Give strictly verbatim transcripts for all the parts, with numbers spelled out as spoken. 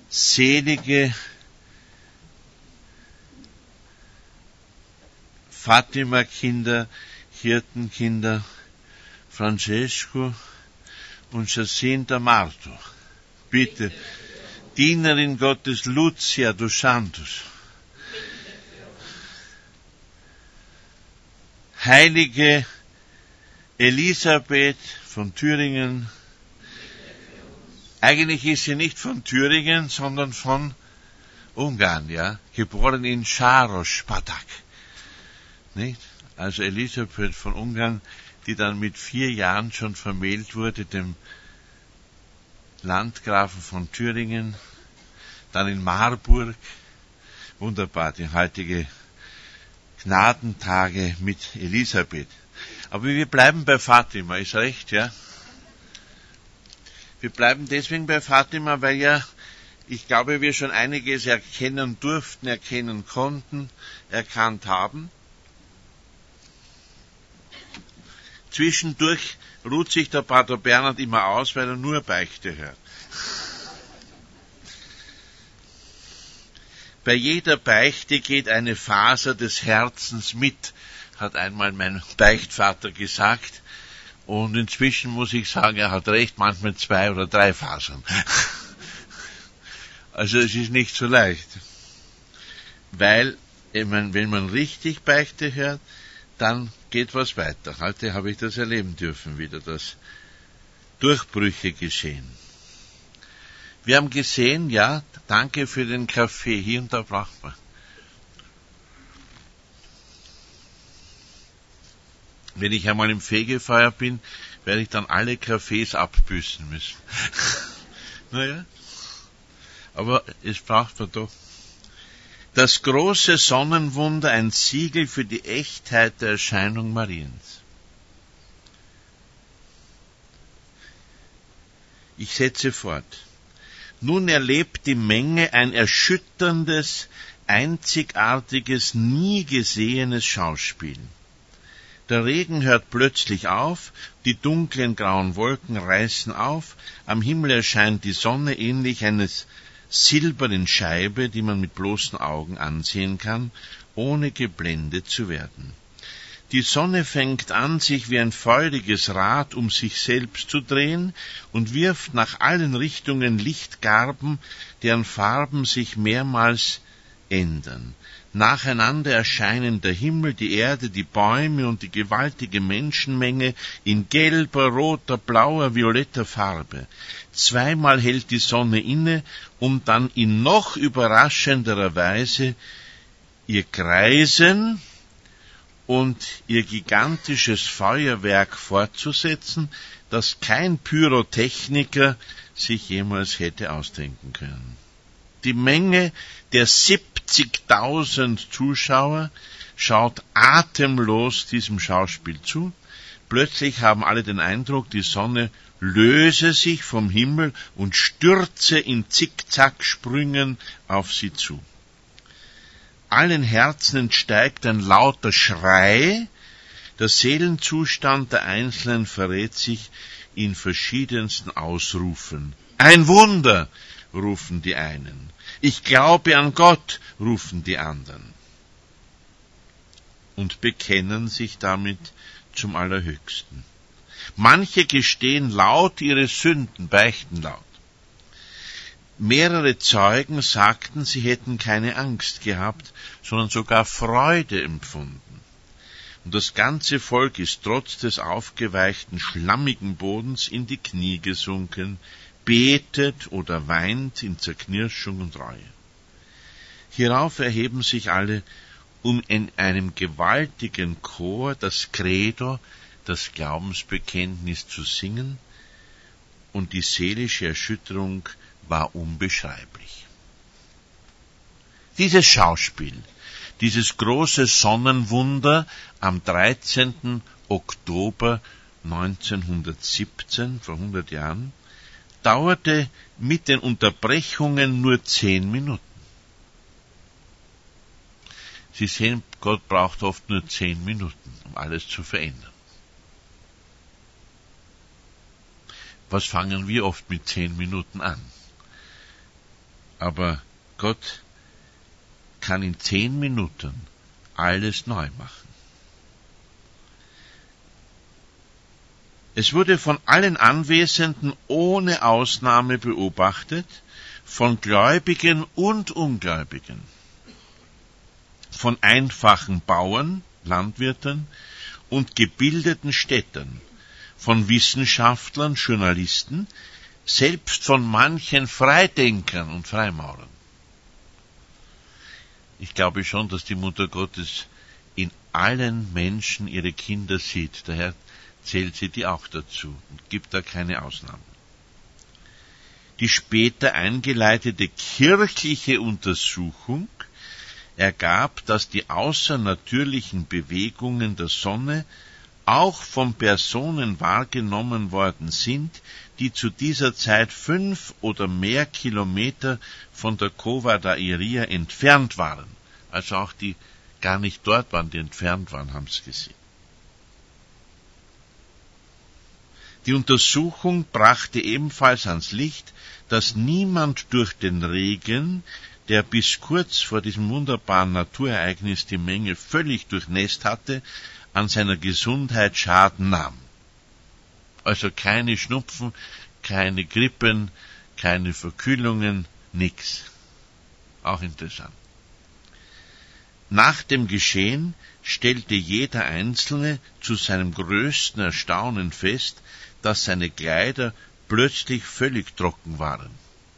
selige Fatima-Kinder, Hirtenkinder, Francesco und Jacinta Marto. Bitte, Dienerin Gottes Lucia dos Santos. Heilige Elisabeth von Thüringen. Eigentlich ist sie nicht von Thüringen, sondern von Ungarn, ja, geboren in Sáros-Patak. Nicht? Also Elisabeth von Ungarn, die dann mit vier Jahren schon vermählt wurde, dem Landgrafen von Thüringen, dann in Marburg, wunderbar, die heutige Gnadentage mit Elisabeth. Aber wir bleiben bei Fatima, ist recht, ja? Wir bleiben deswegen bei Fatima, weil ja, ich glaube, wir schon einiges erkennen durften, erkennen konnten, erkannt haben. Zwischendurch ruht sich der Pater Bernhard immer aus, weil er nur Beichte hört. Bei jeder Beichte geht eine Faser des Herzens mit, hat einmal mein Beichtvater gesagt. Und inzwischen muss ich sagen, er hat recht, manchmal zwei oder drei Fasern. Also es ist nicht so leicht. Weil, wenn man richtig Beichte hört, dann geht was weiter. Heute habe ich das erleben dürfen wieder, dass Durchbrüche geschehen. Wir haben gesehen, ja, danke für den Kaffee, hier und da braucht man. Wenn ich einmal im Fegefeuer bin, werde ich dann alle Kaffees abbüßen müssen. Naja, aber es braucht man doch. Das große Sonnenwunder, ein Siegel für die Echtheit der Erscheinung Mariens. Ich setze fort. Nun erlebt die Menge ein erschütterndes, einzigartiges, nie gesehenes Schauspiel. Der Regen hört plötzlich auf, die dunklen grauen Wolken reißen auf, am Himmel erscheint die Sonne ähnlich eines silbernen Scheibe, die man mit bloßen Augen ansehen kann, ohne geblendet zu werden. Die Sonne fängt an, sich wie ein feuriges Rad um sich selbst zu drehen und wirft nach allen Richtungen Lichtgarben, deren Farben sich mehrmals ändern. Nacheinander erscheinen der Himmel, die Erde, die Bäume und die gewaltige Menschenmenge in gelber, roter, blauer, violetter Farbe. Zweimal hält die Sonne inne, um dann in noch überraschenderer Weise ihr Kreisen und ihr gigantisches Feuerwerk fortzusetzen, das kein Pyrotechniker sich jemals hätte ausdenken können. Die Menge der siebzigtausend Zuschauer schaut atemlos diesem Schauspiel zu. Plötzlich haben alle den Eindruck, die Sonne löse sich vom Himmel und stürze in Zickzacksprüngen auf sie zu. Allen Herzen entsteigt ein lauter Schrei. Der Seelenzustand der Einzelnen verrät sich in verschiedensten Ausrufen. Ein Wunder, rufen die einen. Ich glaube an Gott, rufen die anderen. Und bekennen sich damit zum Allerhöchsten. Manche gestehen laut ihre Sünden, beichten laut. Mehrere Zeugen sagten, sie hätten keine Angst gehabt, sondern sogar Freude empfunden. Und das ganze Volk ist trotz des aufgeweichten, schlammigen Bodens in die Knie gesunken, betet oder weint in Zerknirschung und Reue. Hierauf erheben sich alle, um in einem gewaltigen Chor das Credo, das Glaubensbekenntnis zu singen, und die seelische Erschütterung war unbeschreiblich. Dieses Schauspiel, dieses große Sonnenwunder am dreizehnten Oktober neunzehnhundertsiebzehn, vor hundert Jahren, dauerte mit den Unterbrechungen nur zehn Minuten. Sie sehen, Gott braucht oft nur zehn Minuten, um alles zu verändern. Was fangen wir oft mit zehn Minuten an? Aber Gott kann in zehn Minuten alles neu machen. Es wurde von allen Anwesenden ohne Ausnahme beobachtet, von Gläubigen und Ungläubigen, von einfachen Bauern, Landwirten und gebildeten Städtern, von Wissenschaftlern, Journalisten, selbst von manchen Freidenkern und Freimaurern. Ich glaube schon, dass die Mutter Gottes in allen Menschen ihre Kinder sieht. Daher zählt sie die auch dazu und gibt da keine Ausnahmen. Die später eingeleitete kirchliche Untersuchung ergab, dass die außernatürlichen Bewegungen der Sonne auch von Personen wahrgenommen worden sind, die zu dieser Zeit fünf oder mehr Kilometer von der Cova da Iria entfernt waren. Also auch die gar nicht dort waren, die entfernt waren, haben es gesehen. Die Untersuchung brachte ebenfalls ans Licht, dass niemand durch den Regen, der bis kurz vor diesem wunderbaren Naturereignis die Menge völlig durchnässt hatte, an seiner Gesundheit Schaden nahm. Also keine Schnupfen, keine Grippen, keine Verkühlungen, nix. Auch interessant. Nach dem Geschehen stellte jeder Einzelne zu seinem größten Erstaunen fest, dass seine Kleider plötzlich völlig trocken waren.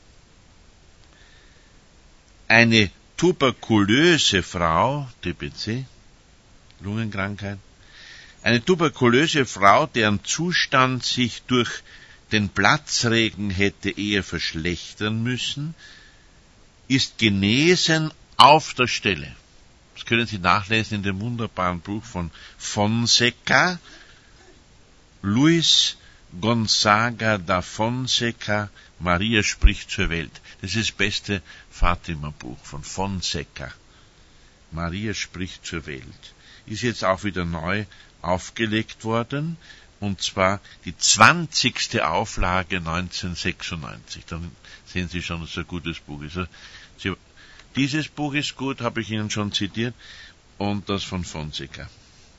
Eine tuberkulöse Frau, T B C, Lungenkrankheit, eine tuberkulöse Frau, deren Zustand sich durch den Platzregen hätte eher verschlechtern müssen, ist genesen auf der Stelle. Das können Sie nachlesen in dem wunderbaren Buch von Fonseca, Luis Gonzaga da Fonseca, Maria spricht zur Welt. Das ist das beste Fatima-Buch von Fonseca. Maria spricht zur Welt. Ist jetzt auch wieder neu aufgelegt worden, und zwar die zwanzigste Auflage neunzehnhundertsechsundneunzig. Dann sehen Sie schon, dass es ein gutes Buch ist. Sie, dieses Buch ist gut, habe ich Ihnen schon zitiert, und das von Fonseca.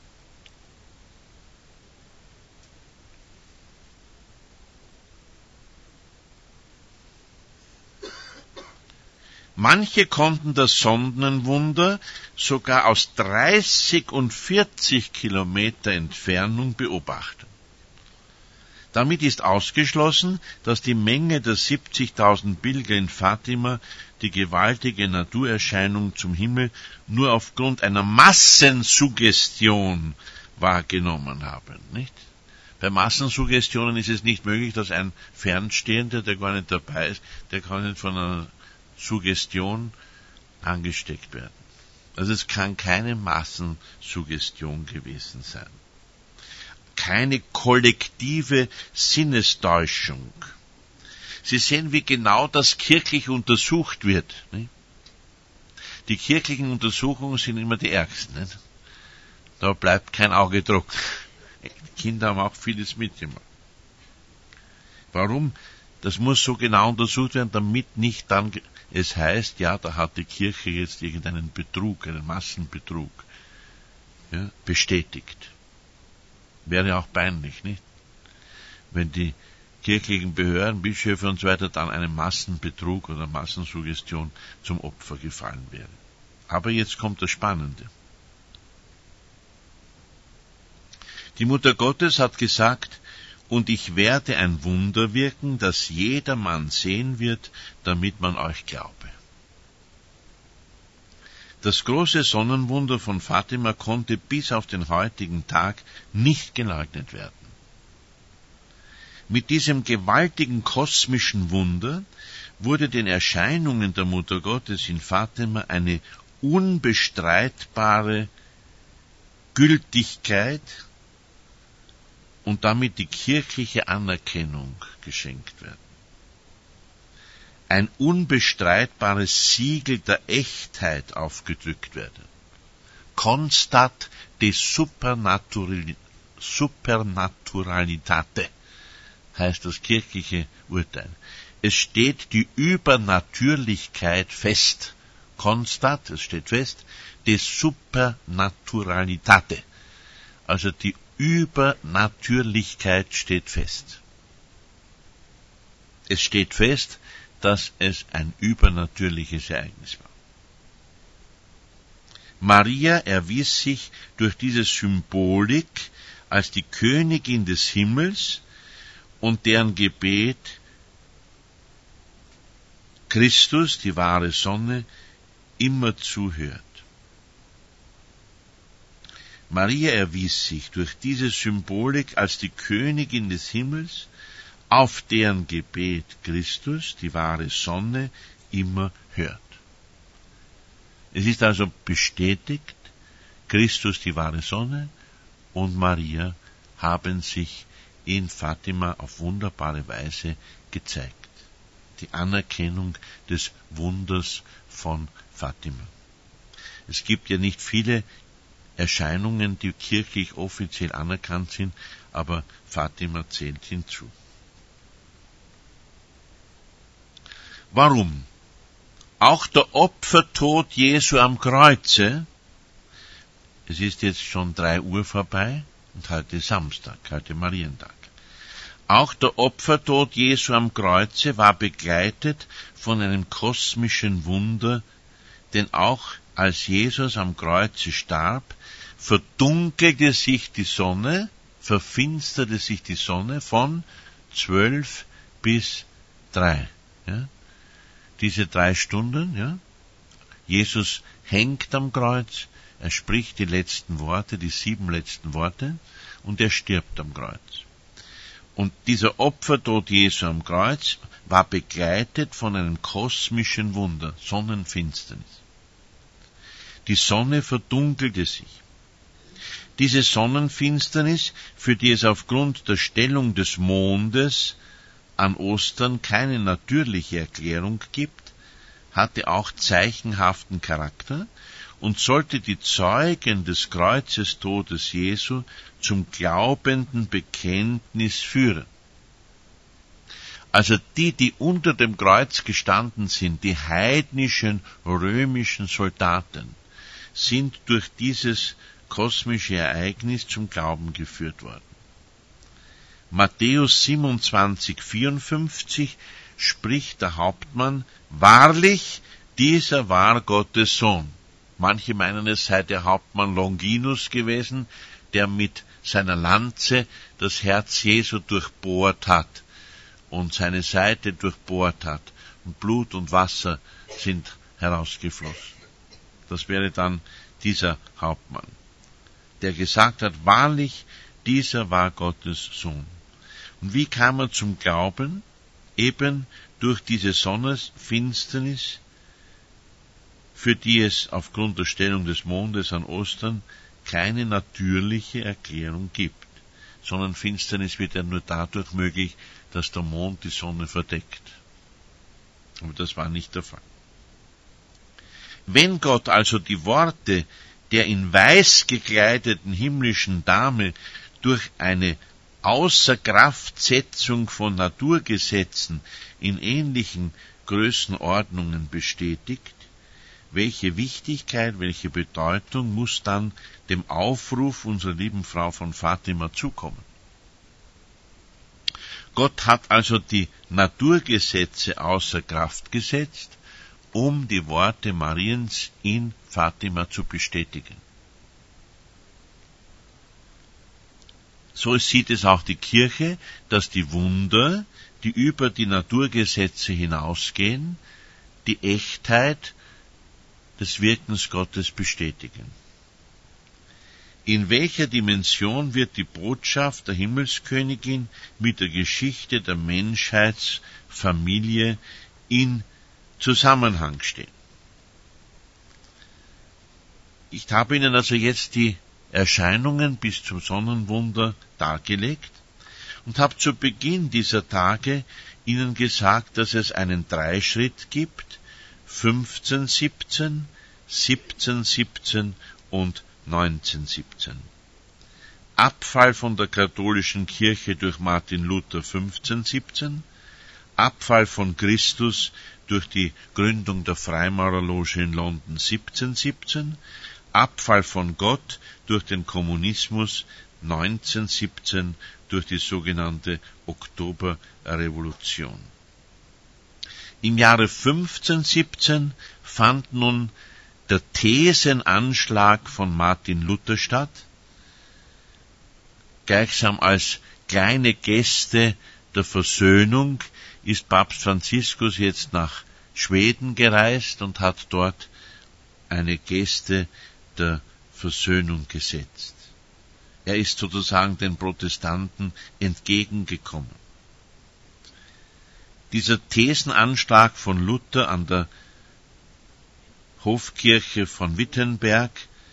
Manche konnten das Sonnenwunder sogar aus dreißig und vierzig Kilometer Entfernung beobachten. Damit ist ausgeschlossen, dass die Menge der siebzigtausend Pilger in Fatima die gewaltige Naturerscheinung zum Himmel nur aufgrund einer Massensuggestion wahrgenommen haben, nicht? Bei Massensuggestionen ist es nicht möglich, dass ein Fernstehender, der gar nicht dabei ist, der kann nicht von einer Suggestion angesteckt werden. Also es kann keine Massensuggestion gewesen sein. Keine kollektive Sinnestäuschung. Sie sehen, wie genau das kirchlich untersucht wird. Nicht? Die kirchlichen Untersuchungen sind immer die ärgsten. Nicht? Da bleibt kein Auge trocken. Die Kinder haben auch vieles mitgemacht. Warum? Das muss so genau untersucht werden, damit nicht dann es heißt, ja, da hat die Kirche jetzt irgendeinen Betrug, einen Massenbetrug, ja, bestätigt. Wäre auch peinlich, nicht? Wenn die kirchlichen Behörden, Bischöfe und so weiter dann einem Massenbetrug oder Massensuggestion zum Opfer gefallen wäre. Aber jetzt kommt das Spannende. Die Mutter Gottes hat gesagt, und ich werde ein Wunder wirken, das jedermann sehen wird, damit man euch glaube. Das große Sonnenwunder von Fatima konnte bis auf den heutigen Tag nicht geleugnet werden. Mit diesem gewaltigen kosmischen Wunder wurde den Erscheinungen der Mutter Gottes in Fatima eine unbestreitbare Gültigkeit und damit die kirchliche Anerkennung geschenkt werden. Ein unbestreitbares Siegel der Echtheit aufgedrückt werden. Constat de supernatural, Supernaturalitate heißt das kirchliche Urteil. es steht die Übernatürlichkeit fest. Constat, es steht fest, de Supernaturalitate. Also die Übernatürlichkeit steht fest. Es steht fest, dass es ein übernatürliches Ereignis war. Maria erwies sich durch diese Symbolik als die Königin des Himmels und deren Gebet Christus, die wahre Sonne, immer zuhört. Maria erwies sich durch diese Symbolik als die Königin des Himmels, auf deren Gebet Christus, die wahre Sonne, immer hört. Es ist also bestätigt, Christus, die wahre Sonne, und Maria haben sich in Fatima auf wunderbare Weise gezeigt. Die Anerkennung des Wunders von Fatima. Es gibt ja nicht viele Erscheinungen, die kirchlich offiziell anerkannt sind, aber Fatima zählt hinzu. Warum? Auch der Opfertod Jesu am Kreuze, es ist jetzt schon drei Uhr vorbei und heute ist Samstag, heute Marientag. Auch der Opfertod Jesu am Kreuze war begleitet von einem kosmischen Wunder, denn auch als Jesus am Kreuze starb, verdunkelte sich die Sonne, verfinsterte sich die Sonne von zwölf bis drei. Ja? Diese drei Stunden, ja? Jesus hängt am Kreuz, er spricht die letzten Worte, die sieben letzten Worte, und er stirbt am Kreuz. Und dieser Opfertod Jesu am Kreuz war begleitet von einem kosmischen Wunder, Sonnenfinsternis. Die Sonne verdunkelte sich. Diese Sonnenfinsternis, für die es aufgrund der Stellung des Mondes an Ostern keine natürliche Erklärung gibt, hatte auch zeichenhaften Charakter und sollte die Zeugen des Kreuzestodes Jesu zum glaubenden Bekenntnis führen. Also die, die unter dem Kreuz gestanden sind, die heidnischen römischen Soldaten, sind durch dieses kosmische Ereignis zum Glauben geführt worden. Matthäus siebenundzwanzig, vierundfünfzig spricht der Hauptmann, wahrlich, dieser war Gottes Sohn. Manche meinen, es sei der Hauptmann Longinus gewesen, der mit seiner Lanze das Herz Jesu durchbohrt hat und seine Seite durchbohrt hat und Blut und Wasser sind herausgeflossen. Das wäre dann dieser Hauptmann, der gesagt hat, wahrlich, dieser war Gottes Sohn. Und wie kam er zum Glauben? Eben durch diese Sonnenfinsternis, für die es aufgrund der Stellung des Mondes an Ostern keine natürliche Erklärung gibt. Sonnenfinsternis wird ja nur dadurch möglich, dass der Mond die Sonne verdeckt. Aber das war nicht der Fall. Wenn Gott also die Worte der in weiß gekleideten himmlischen Dame durch eine Außerkraftsetzung von Naturgesetzen in ähnlichen Größenordnungen bestätigt, welche Wichtigkeit, welche Bedeutung muss dann dem Aufruf unserer lieben Frau von Fatima zukommen? Gott hat also die Naturgesetze außer Kraft gesetzt, um die Worte Mariens in Fatima zu bestätigen. So sieht es auch die Kirche, dass die Wunder, die über die Naturgesetze hinausgehen, die Echtheit des Wirkens Gottes bestätigen. In welcher Dimension wird die Botschaft der Himmelskönigin mit der Geschichte der Menschheitsfamilie in Zusammenhang stehen? Ich habe Ihnen also jetzt die Erscheinungen bis zum Sonnenwunder dargelegt und habe zu Beginn dieser Tage Ihnen gesagt, dass es einen Dreischritt gibt, fünfzehn siebzehn, siebzehn siebzehn und neunzehn siebzehn. Abfall von der katholischen Kirche durch Martin Luther fünfzehn siebzehn, Abfall von Christus durch die Gründung der Freimaurerloge in London siebzehnhundertsiebzehn, Abfall von Gott durch den Kommunismus neunzehnhundertsiebzehn durch die sogenannte Oktoberrevolution. Im Jahre fünfzehnhundertsiebzehn fand nun der Thesenanschlag von Martin Luther statt, gleichsam als kleine Geste der Versöhnung ist Papst Franziskus jetzt nach Schweden gereist und hat dort eine Geste der Versöhnung gesetzt. Er ist sozusagen den Protestanten entgegengekommen. Dieser Thesenanschlag von Luther an der Hofkirche von Wittenberg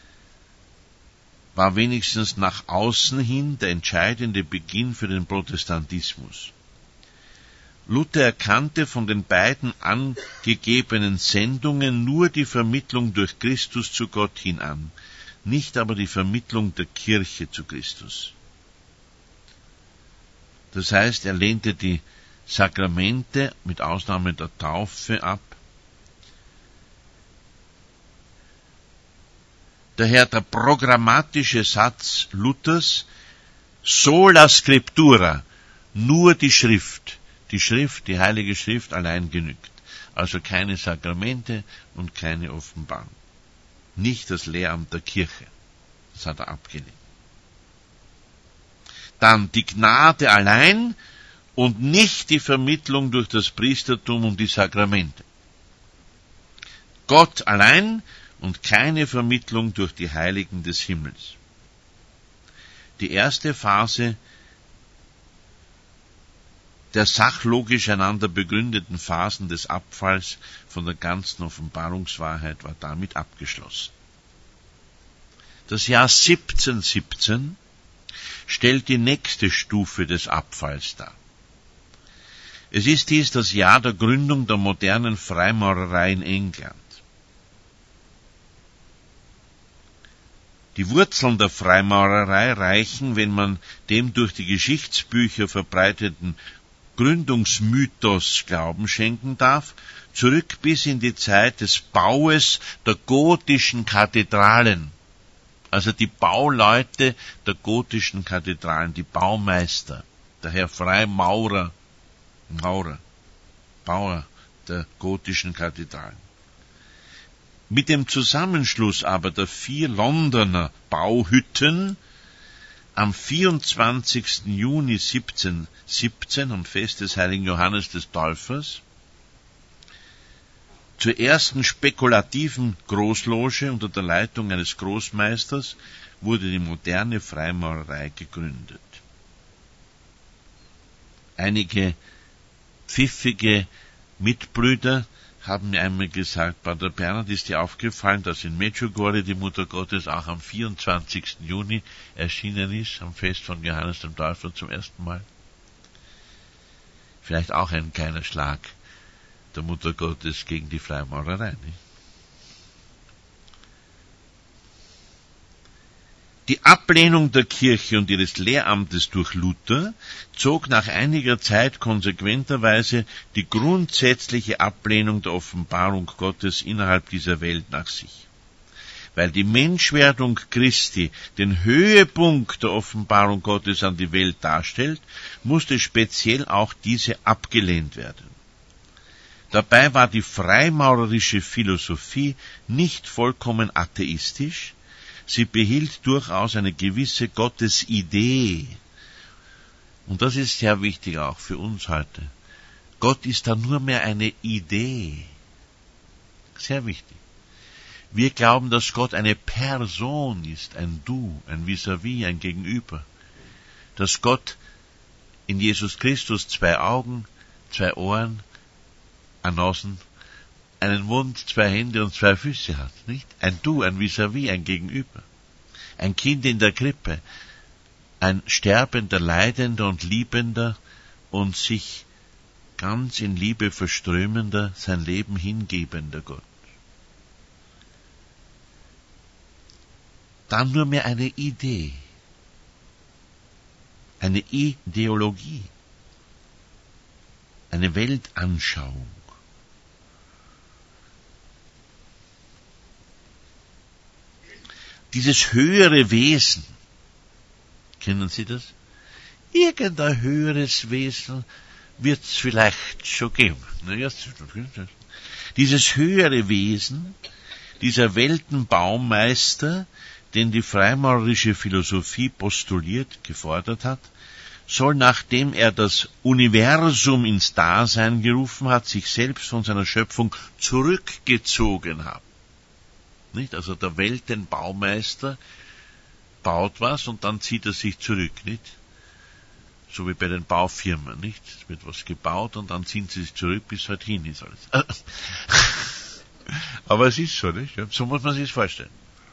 war wenigstens nach außen hin der entscheidende Beginn für den Protestantismus. Luther erkannte von den beiden angegebenen Sendungen nur die Vermittlung durch Christus zu Gott hin an, nicht aber die Vermittlung der Kirche zu Christus. Das heißt, er lehnte die Sakramente mit Ausnahme der Taufe ab. Daher der programmatische Satz Luthers, sola scriptura, nur die Schrift, die Schrift, die Heilige Schrift allein genügt. Also keine Sakramente und keine Offenbarung. Nicht das Lehramt der Kirche. Das hat er abgelehnt. Dann die Gnade allein und nicht die Vermittlung durch das Priestertum und die Sakramente. Gott allein und keine Vermittlung durch die Heiligen des Himmels. Die erste Phase der sachlogisch einander begründeten Phasen des Abfalls von der ganzen Offenbarungswahrheit war damit abgeschlossen. Das Jahr siebzehnhundertsiebzehn stellt die nächste Stufe des Abfalls dar. Es ist dies das Jahr der Gründung der modernen Freimaurerei in England. Die Wurzeln der Freimaurerei reichen, wenn man dem durch die Geschichtsbücher verbreiteten Gründungsmythos Glauben schenken darf, zurück bis in die Zeit des Baues der gotischen Kathedralen. Also die Bauleute der gotischen Kathedralen, die Baumeister, daher Freimaurer, Maurer, Bauer der gotischen Kathedralen. Mit dem Zusammenschluss aber der vier Londoner Bauhütten am vierundzwanzigsten Juni siebzehnhundertsiebzehn, am Fest des heiligen Johannes des Täufers, zur ersten spekulativen Großloge unter der Leitung eines Großmeisters wurde die moderne Freimaurerei gegründet. Einige pfiffige Mitbrüder haben mir einmal gesagt, Pater Bernhard, ist dir aufgefallen, dass in Medjugorje die Mutter Gottes auch am vierundzwanzigsten Juni erschienen ist, am Fest von Johannes dem Täufer zum ersten Mal? Vielleicht auch ein kleiner Schlag der Mutter Gottes gegen die Freimaurerei, nicht? Die Ablehnung der Kirche und ihres Lehramtes durch Luther zog nach einiger Zeit konsequenterweise die grundsätzliche Ablehnung der Offenbarung Gottes innerhalb dieser Welt nach sich. Weil die Menschwerdung Christi den Höhepunkt der Offenbarung Gottes an die Welt darstellt, musste speziell auch diese abgelehnt werden. Dabei war die freimaurerische Philosophie nicht vollkommen atheistisch, sie behielt durchaus eine gewisse Gottesidee. Und das ist sehr wichtig auch für uns heute. Gott ist da nur mehr eine Idee. Sehr wichtig. Wir glauben, dass Gott eine Person ist, ein Du, ein Vis-à-vis, ein Gegenüber. Dass Gott in Jesus Christus zwei Augen, zwei Ohren, eine Nase, einen Mund, zwei Hände und zwei Füße hat, nicht? Ein Du, ein Vis-à-vis, ein Gegenüber. Ein Kind in der Krippe, ein sterbender, leidender und liebender und sich ganz in Liebe verströmender, sein Leben hingebender Gott. Dann nur mehr eine Idee, eine Ideologie. eine Weltanschauung. Dieses höhere Wesen, kennen Sie das? Irgendein höheres Wesen wird es vielleicht schon geben. Dieses höhere Wesen, dieser Weltenbaumeister, den die freimaurerische Philosophie postuliert, gefordert hat, soll, nachdem er das Universum ins Dasein gerufen hat, sich selbst von seiner Schöpfung zurückgezogen haben. Nicht? Also der Weltenbaumeister baut was und dann zieht er sich zurück, nicht? So wie bei den Baufirmen, nicht? Es wird was gebaut und dann ziehen sie sich zurück, bis halt hin ist alles. Aber es ist so, nicht? So muss man sich das vorstellen.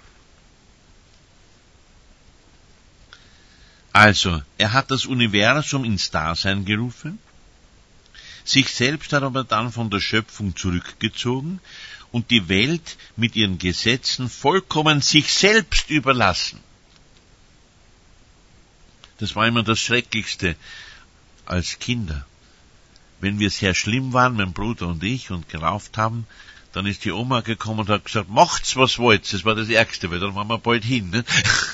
Also, er hat das Universum ins Dasein gerufen, sich selbst hat aber dann von der Schöpfung zurückgezogen und die Welt mit ihren Gesetzen vollkommen sich selbst überlassen. Das war immer das Schrecklichste als Kinder. Wenn wir sehr schlimm waren, mein Bruder und ich, und gerauft haben, dann ist die Oma gekommen und hat gesagt, macht's, was wollt. Das war das Ärgste, weil dann waren wir bald hin. Ne?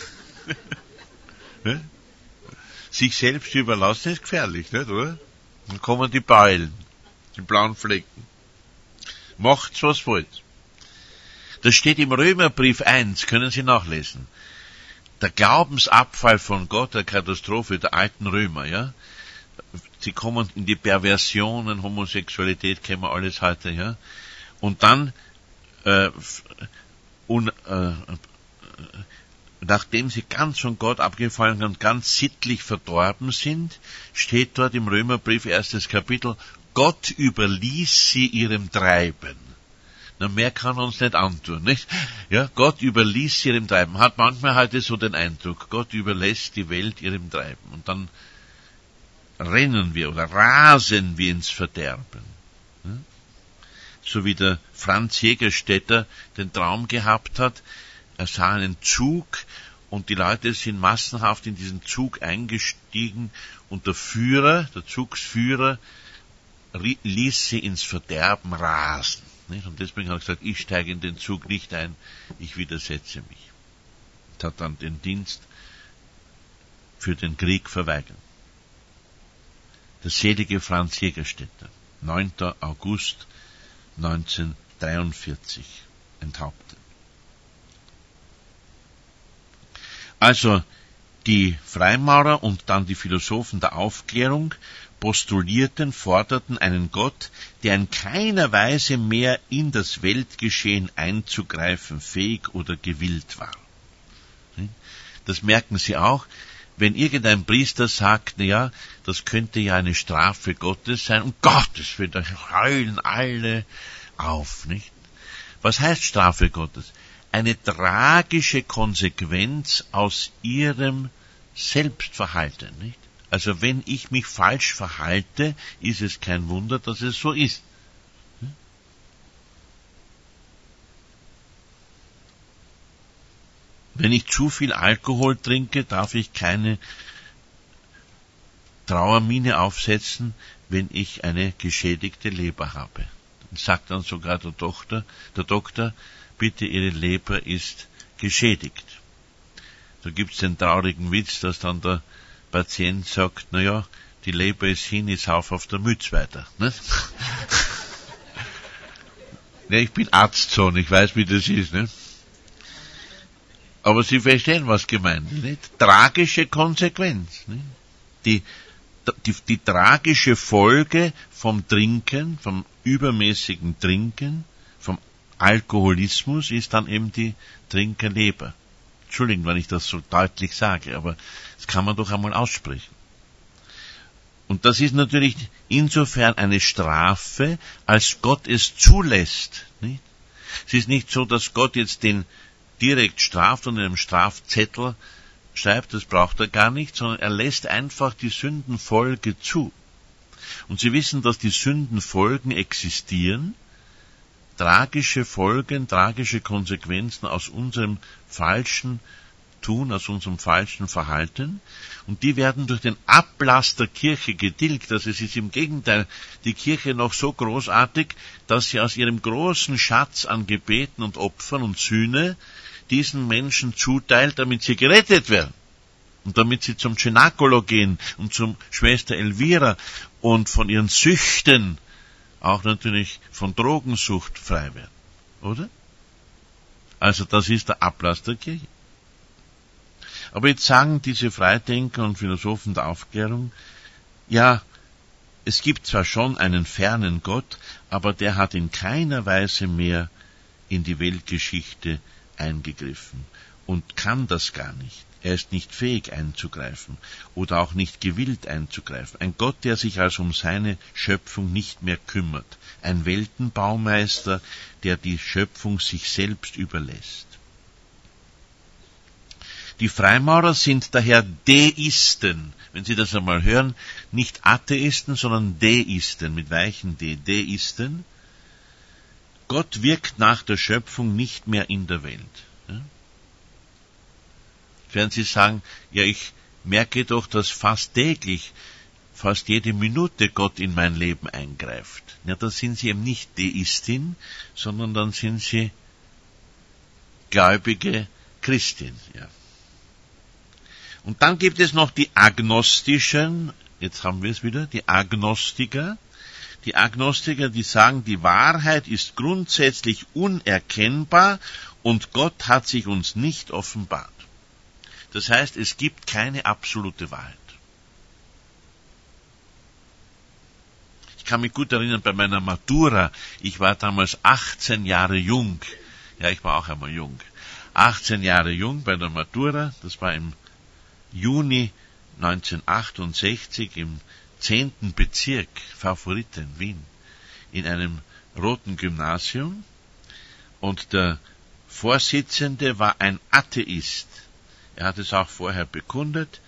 Ne? Sich selbst überlassen ist gefährlich, nicht, oder? Dann kommen die Beulen, die blauen Flecken. Macht's, was wollt. Das steht im Römerbrief eins, können Sie nachlesen. Der Glaubensabfall von Gott, der Katastrophe der alten Römer, ja. Sie kommen in die Perversionen, Homosexualität, kennen wir alles heute, ja. Und dann, äh, un, äh, nachdem sie ganz von Gott abgefallen und ganz sittlich verdorben sind, steht dort im Römerbrief, erstes Kapitel, Gott überließ sie ihrem Treiben. Na, mehr kann er uns nicht antun, nicht? Ja, Gott überließ sie ihrem Treiben. Hat manchmal heute so den Eindruck, Gott überlässt die Welt ihrem Treiben. Und dann rennen wir oder rasen wir ins Verderben. Ja? So wie der Franz Jägerstätter den Traum gehabt hat, er sah einen Zug und die Leute sind massenhaft in diesen Zug eingestiegen und der Führer, der Zugsführer, ließ sie ins Verderben rasen. Nicht? Und deswegen hat er gesagt, ich steige in den Zug nicht ein, ich widersetze mich. Und hat dann den Dienst für den Krieg verweigert. Der selige Franz Jägerstätter, neunter August neunzehnhundertdreiundvierzig, enthauptet. Also die Freimaurer und dann die Philosophen der Aufklärung postulierten, forderten einen Gott, der in keiner Weise mehr in das Weltgeschehen einzugreifen fähig oder gewillt war. Das merken Sie auch, wenn irgendein Priester sagt, na ja, das könnte ja eine Strafe Gottes sein, um Gottes Willen, da heulen alle auf, nicht? Was heißt Strafe Gottes? Eine tragische Konsequenz aus ihrem Selbstverhalten, nicht? Also wenn ich mich falsch verhalte, ist es kein Wunder, dass es so ist. Wenn ich zu viel Alkohol trinke, darf ich keine Trauermine aufsetzen, wenn ich eine geschädigte Leber habe. Dann sagt dann sogar der Doktor, der Doktor, bitte, Ihre Leber ist geschädigt. Da gibt's den traurigen Witz, dass dann der Patient sagt, na ja, die Leber ist hin, ich sauf auf der Mütze weiter. Ne? Ja, ich bin Arztsohn, ich weiß, wie das ist. Ne? Aber Sie verstehen, was gemeint ist. Nicht? Tragische Konsequenz. Nicht? Die, die, die tragische Folge vom Trinken, vom übermäßigen Trinken, vom Alkoholismus ist dann eben die Trinkerleber. Entschuldigung, wenn ich das so deutlich sage, aber das kann man doch einmal aussprechen. Und das ist natürlich insofern eine Strafe, als Gott es zulässt. Nicht? Es ist nicht so, dass Gott jetzt den direkt straft und in einem Strafzettel schreibt, das braucht er gar nicht, sondern er lässt einfach die Sündenfolge zu. Und Sie wissen, dass die Sündenfolgen existieren, tragische Folgen, tragische Konsequenzen aus unserem falschen tun aus unserem falschen Verhalten, und die werden durch den Ablass der Kirche getilgt. Also es ist im Gegenteil die Kirche noch so großartig, dass sie aus ihrem großen Schatz an Gebeten und Opfern und Sühne diesen Menschen zuteilt, damit sie gerettet werden. Und damit sie zum Cenacolo gehen und zum Schwester Elvira und von ihren Süchten, auch natürlich von Drogensucht, frei werden. Oder? Also das ist der Ablass der Kirche. Aber jetzt sagen diese Freidenker und Philosophen der Aufklärung, ja, es gibt zwar schon einen fernen Gott, aber der hat in keiner Weise mehr in die Weltgeschichte eingegriffen und kann das gar nicht. Er ist nicht fähig einzugreifen oder auch nicht gewillt einzugreifen. Ein Gott, der sich also um seine Schöpfung nicht mehr kümmert. Ein Weltenbaumeister, der die Schöpfung sich selbst überlässt. Die Freimaurer sind daher Deisten. Wenn Sie das einmal hören, nicht Atheisten, sondern Deisten, mit weichen D, Deisten. Gott wirkt nach der Schöpfung nicht mehr in der Welt. Ja? Werden Sie sagen, ja, ich merke doch, dass fast täglich, fast jede Minute Gott in mein Leben eingreift. Ja, da sind Sie eben nicht Deistin, sondern dann sind Sie gläubige Christin. Ja. Und dann gibt es noch die Agnostischen, jetzt haben wir es wieder, die Agnostiker. Die Agnostiker, die sagen, die Wahrheit ist grundsätzlich unerkennbar und Gott hat sich uns nicht offenbart. Das heißt, es gibt keine absolute Wahrheit. Ich kann mich gut erinnern, bei meiner Matura, ich war damals achtzehn Jahre jung. Ja, ich war auch einmal jung. achtzehn Jahre jung bei der Matura, das war im Juni neunzehnhundertachtundsechzig im zehnten Bezirk, Favoriten, Wien, in einem roten Gymnasium. Und der Vorsitzende war ein Atheist. Er hat es auch vorher bekundet,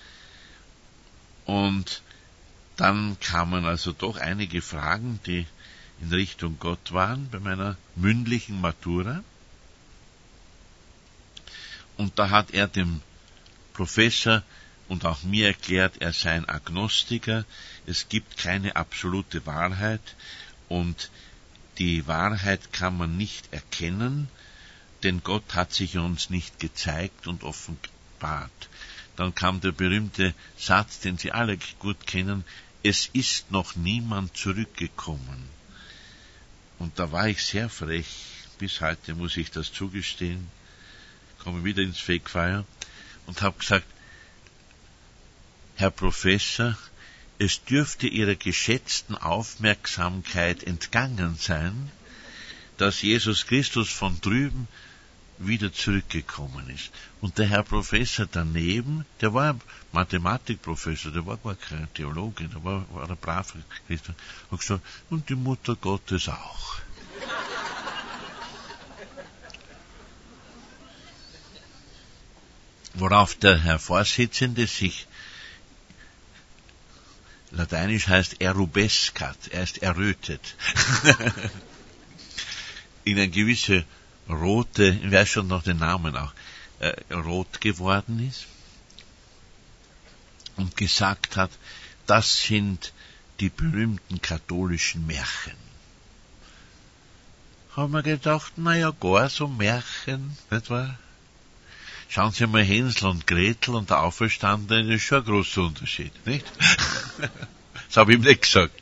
und dann kamen also doch einige Fragen, die in Richtung Gott waren, bei meiner mündlichen Matura. Und da hat er dem Professor und auch mir erklärt, er sei ein Agnostiker, es gibt keine absolute Wahrheit und die Wahrheit kann man nicht erkennen, denn Gott hat sich uns nicht gezeigt und offenbart. Dann kam der berühmte Satz, den Sie alle gut kennen, es ist noch niemand zurückgekommen. Und da war ich sehr frech, bis heute muss ich das zugestehen, komme wieder ins Fake Fire und habe gesagt, Herr Professor, es dürfte Ihrer geschätzten Aufmerksamkeit entgangen sein, dass Jesus Christus von drüben wieder zurückgekommen ist. Und der Herr Professor daneben, der war Mathematikprofessor, der war gar kein Theologe, der war, war ein braver Christ, hat gesagt, und die Mutter Gottes auch. Worauf der Herr Vorsitzende sich, lateinisch heißt erubescat, er ist errötet, in eine gewisse rote, ich weiß schon noch den Namen auch, äh, rot geworden ist und gesagt hat, das sind die berühmten katholischen Märchen. Haben wir gedacht, naja, gar so Märchen, nicht wahr? Schauen Sie mal, Hänsel und Gretel und der Auferstandene, das ist schon ein großer Unterschied, nicht? Das habe ich ihm nicht gesagt.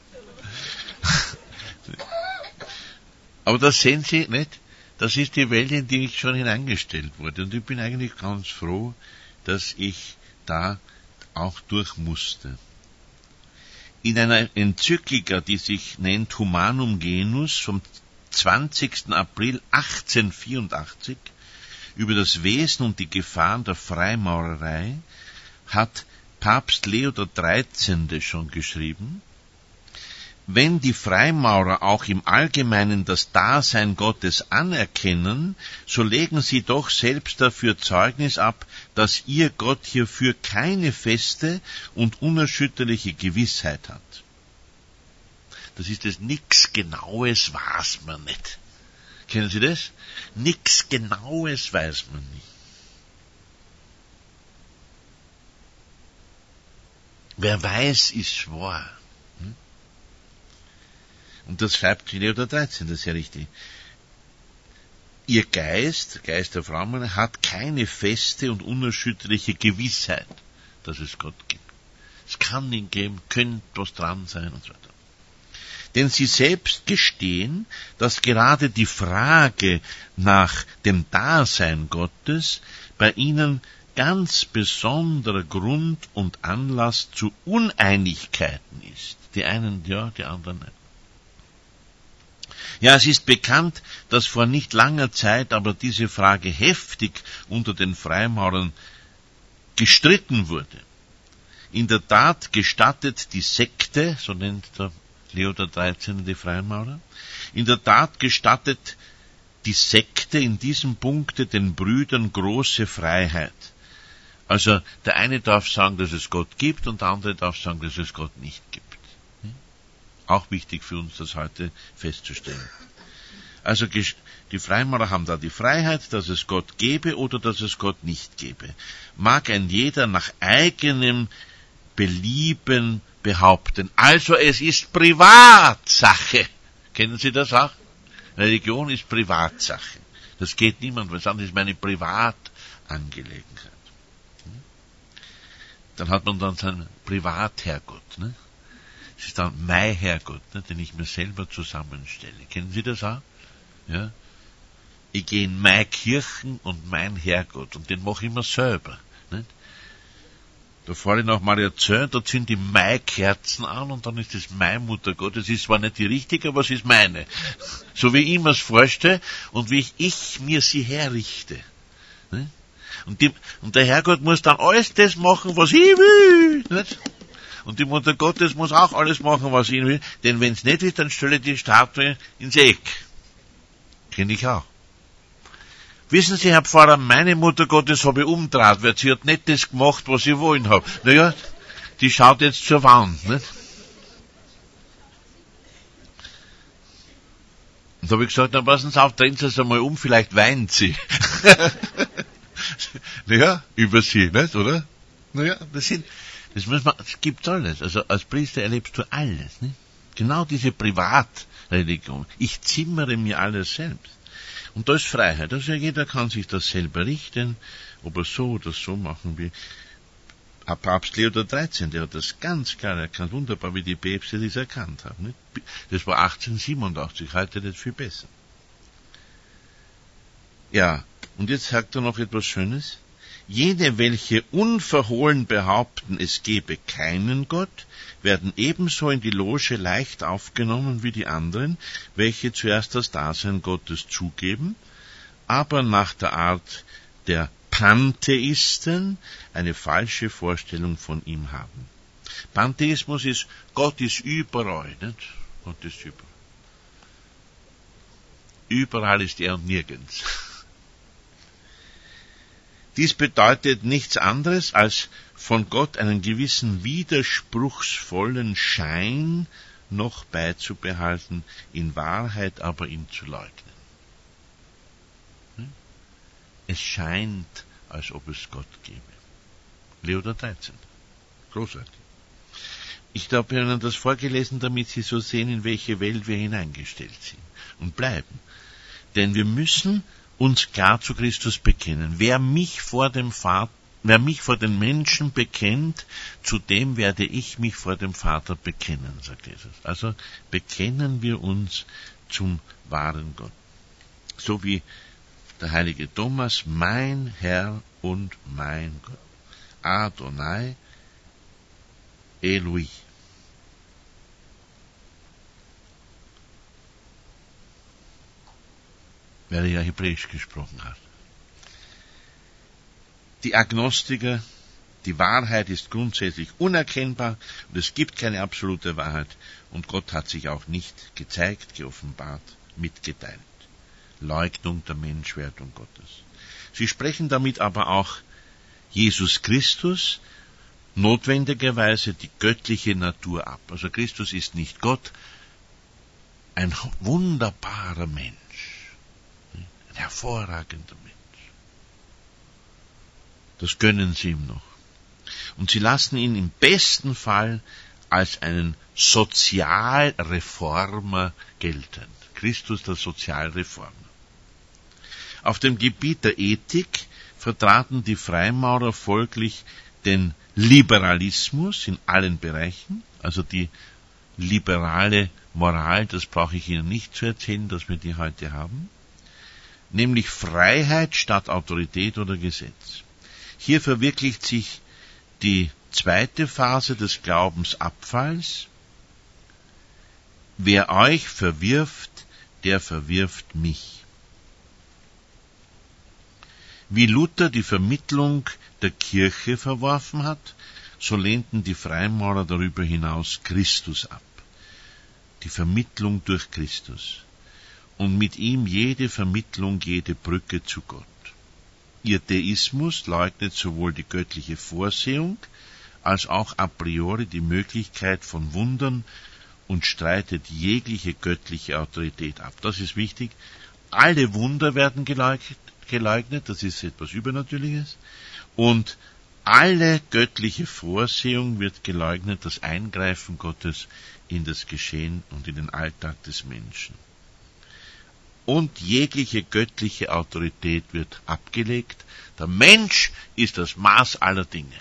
Aber das sehen Sie, nicht? Das ist die Welt, in die ich schon hineingestellt wurde. Und ich bin eigentlich ganz froh, dass ich da auch durch musste. In einer Enzyklika, die sich nennt Humanum Genus, vom zwanzigsten April achtzehnhundertvierundachtzig, über das Wesen und die Gefahren der Freimaurerei, hat Papst Leo der dreizehnte schon geschrieben, wenn die Freimaurer auch im Allgemeinen das Dasein Gottes anerkennen, so legen sie doch selbst dafür Zeugnis ab, dass ihr Gott hierfür keine feste und unerschütterliche Gewissheit hat. Das ist das, nix Genaues weiß man nicht. Kennen Sie das? Nix Genaues weiß man nicht. Wer weiß, ist wahr. Und das schreibt Leo der dreizehn, das ist ja richtig. Ihr Geist, Geist der Frau, hat keine feste und unerschütterliche Gewissheit, dass es Gott gibt. Es kann ihn geben, könnte was dran sein und so weiter. Denn sie selbst gestehen, dass gerade die Frage nach dem Dasein Gottes bei ihnen ganz besonderer Grund und Anlass zu Uneinigkeiten ist. Die einen ja, die anderen nein. Ja, es ist bekannt, dass vor nicht langer Zeit aber diese Frage heftig unter den Freimaurern gestritten wurde. In der Tat gestattet die Sekte, so nennt der Leo der dreizehn die Freimaurer, in der Tat gestattet die Sekte in diesem Punkte den Brüdern große Freiheit. Also der eine darf sagen, dass es Gott gibt, und der andere darf sagen, dass es Gott nicht gibt. Auch wichtig für uns, das heute festzustellen. Also die Freimaurer haben da die Freiheit, dass es Gott gebe oder dass es Gott nicht gebe. Mag ein jeder nach eigenem Belieben behaupten. Also es ist Privatsache. Kennen Sie das auch? Religion ist Privatsache. Das geht niemand was an, das ist meine Privatangelegenheit. Dann hat man dann seinen Privatherrgott, ne? Das ist dann mein Herrgott, ne, den ich mir selber zusammenstelle. Kennen Sie das auch? Ja? Ich gehe in meine Kirchen und mein Herrgott, und den mache ich mir selber. Nicht? Da fahre ich nach Mariazell, da zünde ich meine Kerzen an, und dann ist das mein Muttergott. Das ist zwar nicht die richtige, aber es ist meine. So wie ich mir es vorstelle und wie ich, ich mir sie herrichte. Nicht? Und, die, und der Herrgott muss dann alles das machen, was ich will. Nicht? Und die Mutter Gottes muss auch alles machen, was ich will, denn wenn es nicht ist, dann stelle ich die Statue ins Eck. Kenne ich auch. Wissen Sie, Herr Pfarrer, meine Mutter Gottes habe ich umdraht, weil sie hat nicht das gemacht, was ich wollen habe. Naja, die schaut jetzt zur Wand, nicht? Und da habe ich gesagt, dann passen Sie auf, drehen Sie es einmal um, vielleicht weint sie. Naja, über sie, nicht, oder? Naja, das sind... Das muss man, das gibt's alles. Also als Priester erlebst du alles, nicht? Genau diese Privatreligion. Ich zimmere mir alles selbst. Und da ist Freiheit. Also jeder kann sich das selber richten, ob er so oder so machen will. Papst Leo der dreizehn, der hat das ganz klar erkannt. Wunderbar, wie die Päpste das erkannt haben, nicht? Das war achtzehnhundertsiebenundachtzig, heute nicht viel besser. Ja, und jetzt sagt er noch etwas Schönes. Jene, welche unverhohlen behaupten, es gebe keinen Gott, werden ebenso in die Loge leicht aufgenommen wie die anderen, welche zuerst das Dasein Gottes zugeben, aber nach der Art der Pantheisten eine falsche Vorstellung von ihm haben. Pantheismus ist, Gott ist überall, nicht? Gott ist überall. Überall ist er und nirgends. Dies bedeutet nichts anderes, als von Gott einen gewissen widerspruchsvollen Schein noch beizubehalten, in Wahrheit aber ihn zu leugnen. Es scheint, als ob es Gott gäbe. Leo der dreizehn. Großartig. Ich habe Ihnen das vorgelesen, damit Sie so sehen, in welche Welt wir hineingestellt sind und bleiben. Denn wir müssen uns klar zu Christus bekennen. Wer mich vor dem Vater, wer mich vor den Menschen bekennt, zu dem werde ich mich vor dem Vater bekennen, sagt Jesus. Also bekennen wir uns zum wahren Gott. So wie der heilige Thomas, mein Herr und mein Gott. Adonai, Eloi. Weil er ja Hebräisch gesprochen hat. Die Agnostiker, die Wahrheit ist grundsätzlich unerkennbar und es gibt keine absolute Wahrheit und Gott hat sich auch nicht gezeigt, geoffenbart, mitgeteilt. Leugnung der Menschwerdung Gottes. Sie sprechen damit aber auch Jesus Christus, notwendigerweise die göttliche Natur ab. Also Christus ist nicht Gott, ein wunderbarer Mensch. Ein hervorragender Mensch. Das gönnen sie ihm noch. Und sie lassen ihn im besten Fall als einen Sozialreformer gelten. Christus, der Sozialreformer. Auf dem Gebiet der Ethik vertraten die Freimaurer folglich den Liberalismus in allen Bereichen, also die liberale Moral, das brauche ich Ihnen nicht zu erzählen, dass wir die heute haben, nämlich Freiheit statt Autorität oder Gesetz. Hier verwirklicht sich die zweite Phase des Glaubensabfalls. Wer euch verwirft, der verwirft mich. Wie Luther die Vermittlung der Kirche verworfen hat, so lehnten die Freimaurer darüber hinaus Christus ab. Die Vermittlung durch Christus. Und mit ihm jede Vermittlung, jede Brücke zu Gott. Ihr Theismus leugnet sowohl die göttliche Vorsehung als auch a priori die Möglichkeit von Wundern und streitet jegliche göttliche Autorität ab. Das ist wichtig. Alle Wunder werden geleugnet, geleugnet, das ist etwas Übernatürliches. Und alle göttliche Vorsehung wird geleugnet, das Eingreifen Gottes in das Geschehen und in den Alltag des Menschen. Und jegliche göttliche Autorität wird abgelegt. Der Mensch ist das Maß aller Dinge.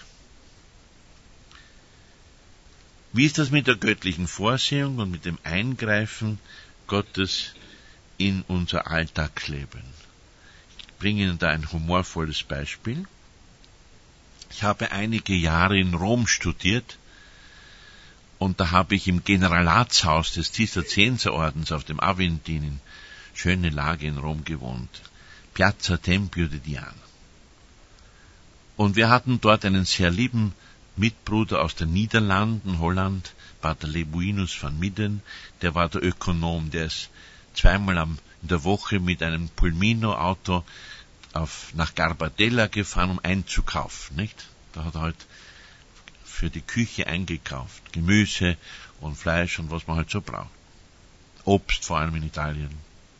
Wie ist das mit der göttlichen Vorsehung und mit dem Eingreifen Gottes in unser Alltagsleben? Ich bringe Ihnen da ein humorvolles Beispiel. Ich habe einige Jahre in Rom studiert und da habe ich im Generalatshaus des Zisterzienserordens auf dem Aventin, schöne Lage in Rom, gewohnt. Piazza Tempio de Diana. Und wir hatten dort einen sehr lieben Mitbruder aus den Niederlanden, Holland, Pater Lebuinus van Midden, der war der Ökonom, der ist zweimal am, in der Woche mit einem Pulmino-Auto auf, nach Garbadella gefahren, um einzukaufen, nicht? Da hat er halt für die Küche eingekauft, Gemüse und Fleisch und was man halt so braucht. Obst, vor allem in Italien.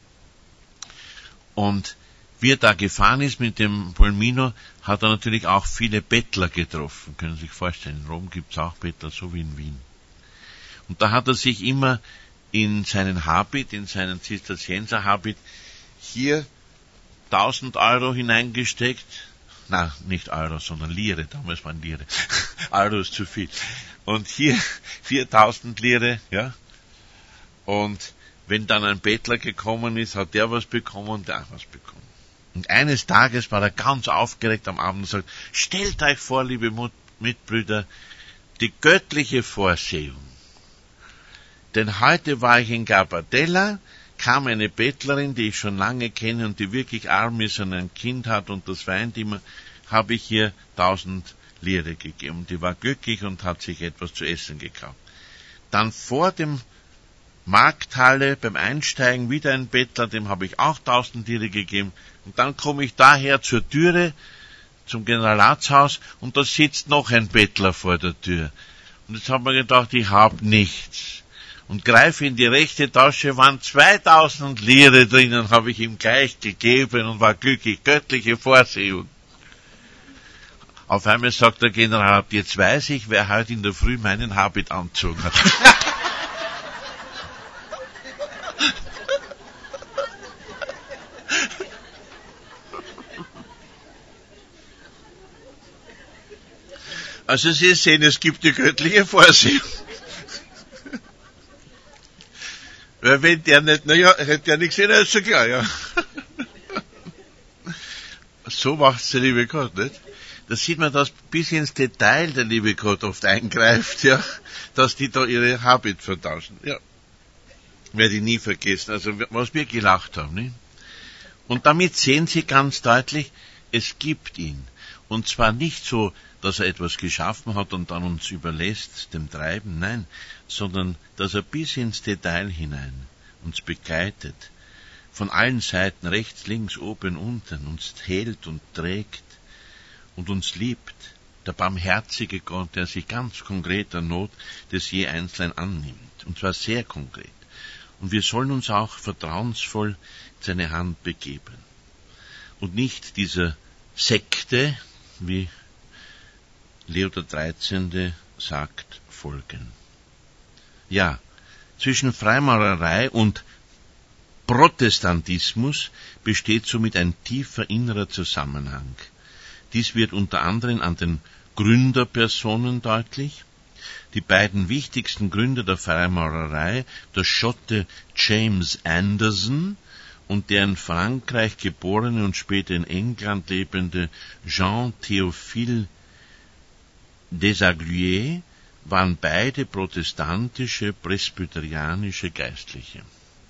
Und wie er da gefahren ist mit dem Pulmino, hat er natürlich auch viele Bettler getroffen. Können Sie sich vorstellen, in Rom gibt es auch Bettler, so wie in Wien. Und da hat er sich immer in seinen Habit, in seinen Zisterzienser-Habit, hier tausend Euro hineingesteckt. Na, nicht Euro, sondern Lire, damals waren Lire. Euro ist zu viel. Und hier viertausend Lire, ja. Und wenn dann ein Bettler gekommen ist, hat der was bekommen und der auch was bekommen. Und eines Tages war er ganz aufgeregt am Abend und sagt, stellt euch vor, liebe Mitbrüder, die göttliche Vorsehung. Denn heute war ich in Garbadella, kam eine Bettlerin, die ich schon lange kenne und die wirklich arm ist und ein Kind hat und das weint immer, habe ich ihr tausend Lire gegeben. Die war glücklich und hat sich etwas zu essen gekauft. Dann vor dem Markthalle beim Einsteigen wieder ein Bettler, dem habe ich auch tausend Lire gegeben. Und dann komme ich daher zur Türe, zum Generalatshaus, und da sitzt noch ein Bettler vor der Tür. Und jetzt habe ich mir gedacht, ich habe nichts. Und greife in die rechte Tasche, waren zweitausend Lire drinnen, habe ich ihm gleich gegeben und war glücklich, göttliche Vorsehung. Auf einmal sagt der General, jetzt weiß ich, wer heute in der Früh meinen Habit angezogen hat. Also Sie sehen, es gibt die göttliche Vorsehung. Weil wenn der nicht, naja, hätte der nicht gesehen, ist schon klar, ja. So macht's der liebe Gott, nicht? Da sieht man, dass bis ins Detail der liebe Gott oft eingreift, ja, dass die da ihre Habit vertauschen, ja. Werde ich nie vergessen, also was wir gelacht haben, nicht? Und damit sehen Sie ganz deutlich, es gibt ihn. Und zwar nicht so, dass er etwas geschaffen hat und dann uns überlässt, dem Treiben, nein, sondern dass er bis ins Detail hinein uns begleitet, von allen Seiten, rechts, links, oben, unten, uns hält und trägt und uns liebt, der barmherzige Gott, der sich ganz konkret der Not des je Einzelnen annimmt, und zwar sehr konkret. Und wir sollen uns auch vertrauensvoll in seine Hand begeben und nicht dieser Sekte, wie Leo der Dreizehnte sagt Folgen. Ja, zwischen Freimaurerei und Protestantismus besteht somit ein tiefer innerer Zusammenhang. Dies wird unter anderem an den Gründerpersonen deutlich. Die beiden wichtigsten Gründer der Freimaurerei, der Schotte James Anderson und der in Frankreich geborene und später in England lebende Jean Théophile Desaguliers, waren beide protestantische, presbyterianische Geistliche.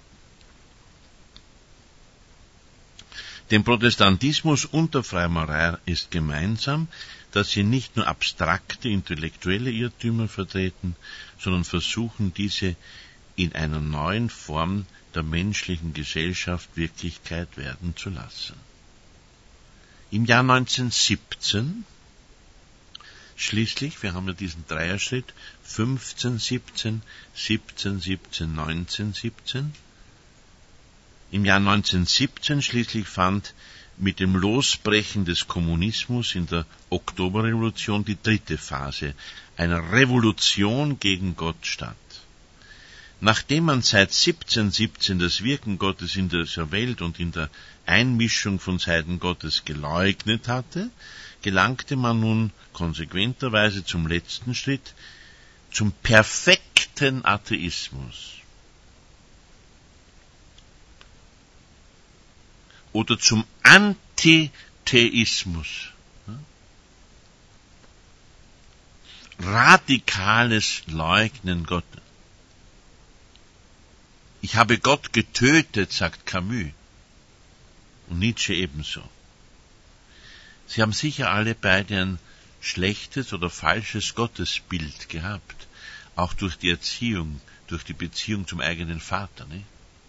Dem Protestantismus und der Freimaurerei ist gemeinsam, dass sie nicht nur abstrakte intellektuelle Irrtümer vertreten, sondern versuchen, diese in einer neuen Form der menschlichen Gesellschaft Wirklichkeit werden zu lassen. Im Jahr neunzehnhundertsiebzehn schließlich, wir haben ja diesen Dreierschritt, fünfzehn siebzehn, siebzehn siebzehn, neunzehn siebzehn. Im Jahr neunzehnhundertsiebzehn schließlich fand mit dem Losbrechen des Kommunismus in der Oktoberrevolution die dritte Phase einer Revolution gegen Gott statt. Nachdem man seit siebzehnhundertsiebzehn das Wirken Gottes in dieser Welt und in der Einmischung von Seiten Gottes geleugnet hatte, gelangte man nun konsequenterweise zum letzten Schritt, zum perfekten Atheismus. Oder zum Antitheismus. Radikales Leugnen Gottes. Ich habe Gott getötet, sagt Camus. Und Nietzsche ebenso. Sie haben sicher alle beide ein schlechtes oder falsches Gottesbild gehabt. Auch durch die Erziehung, durch die Beziehung zum eigenen Vater, nicht?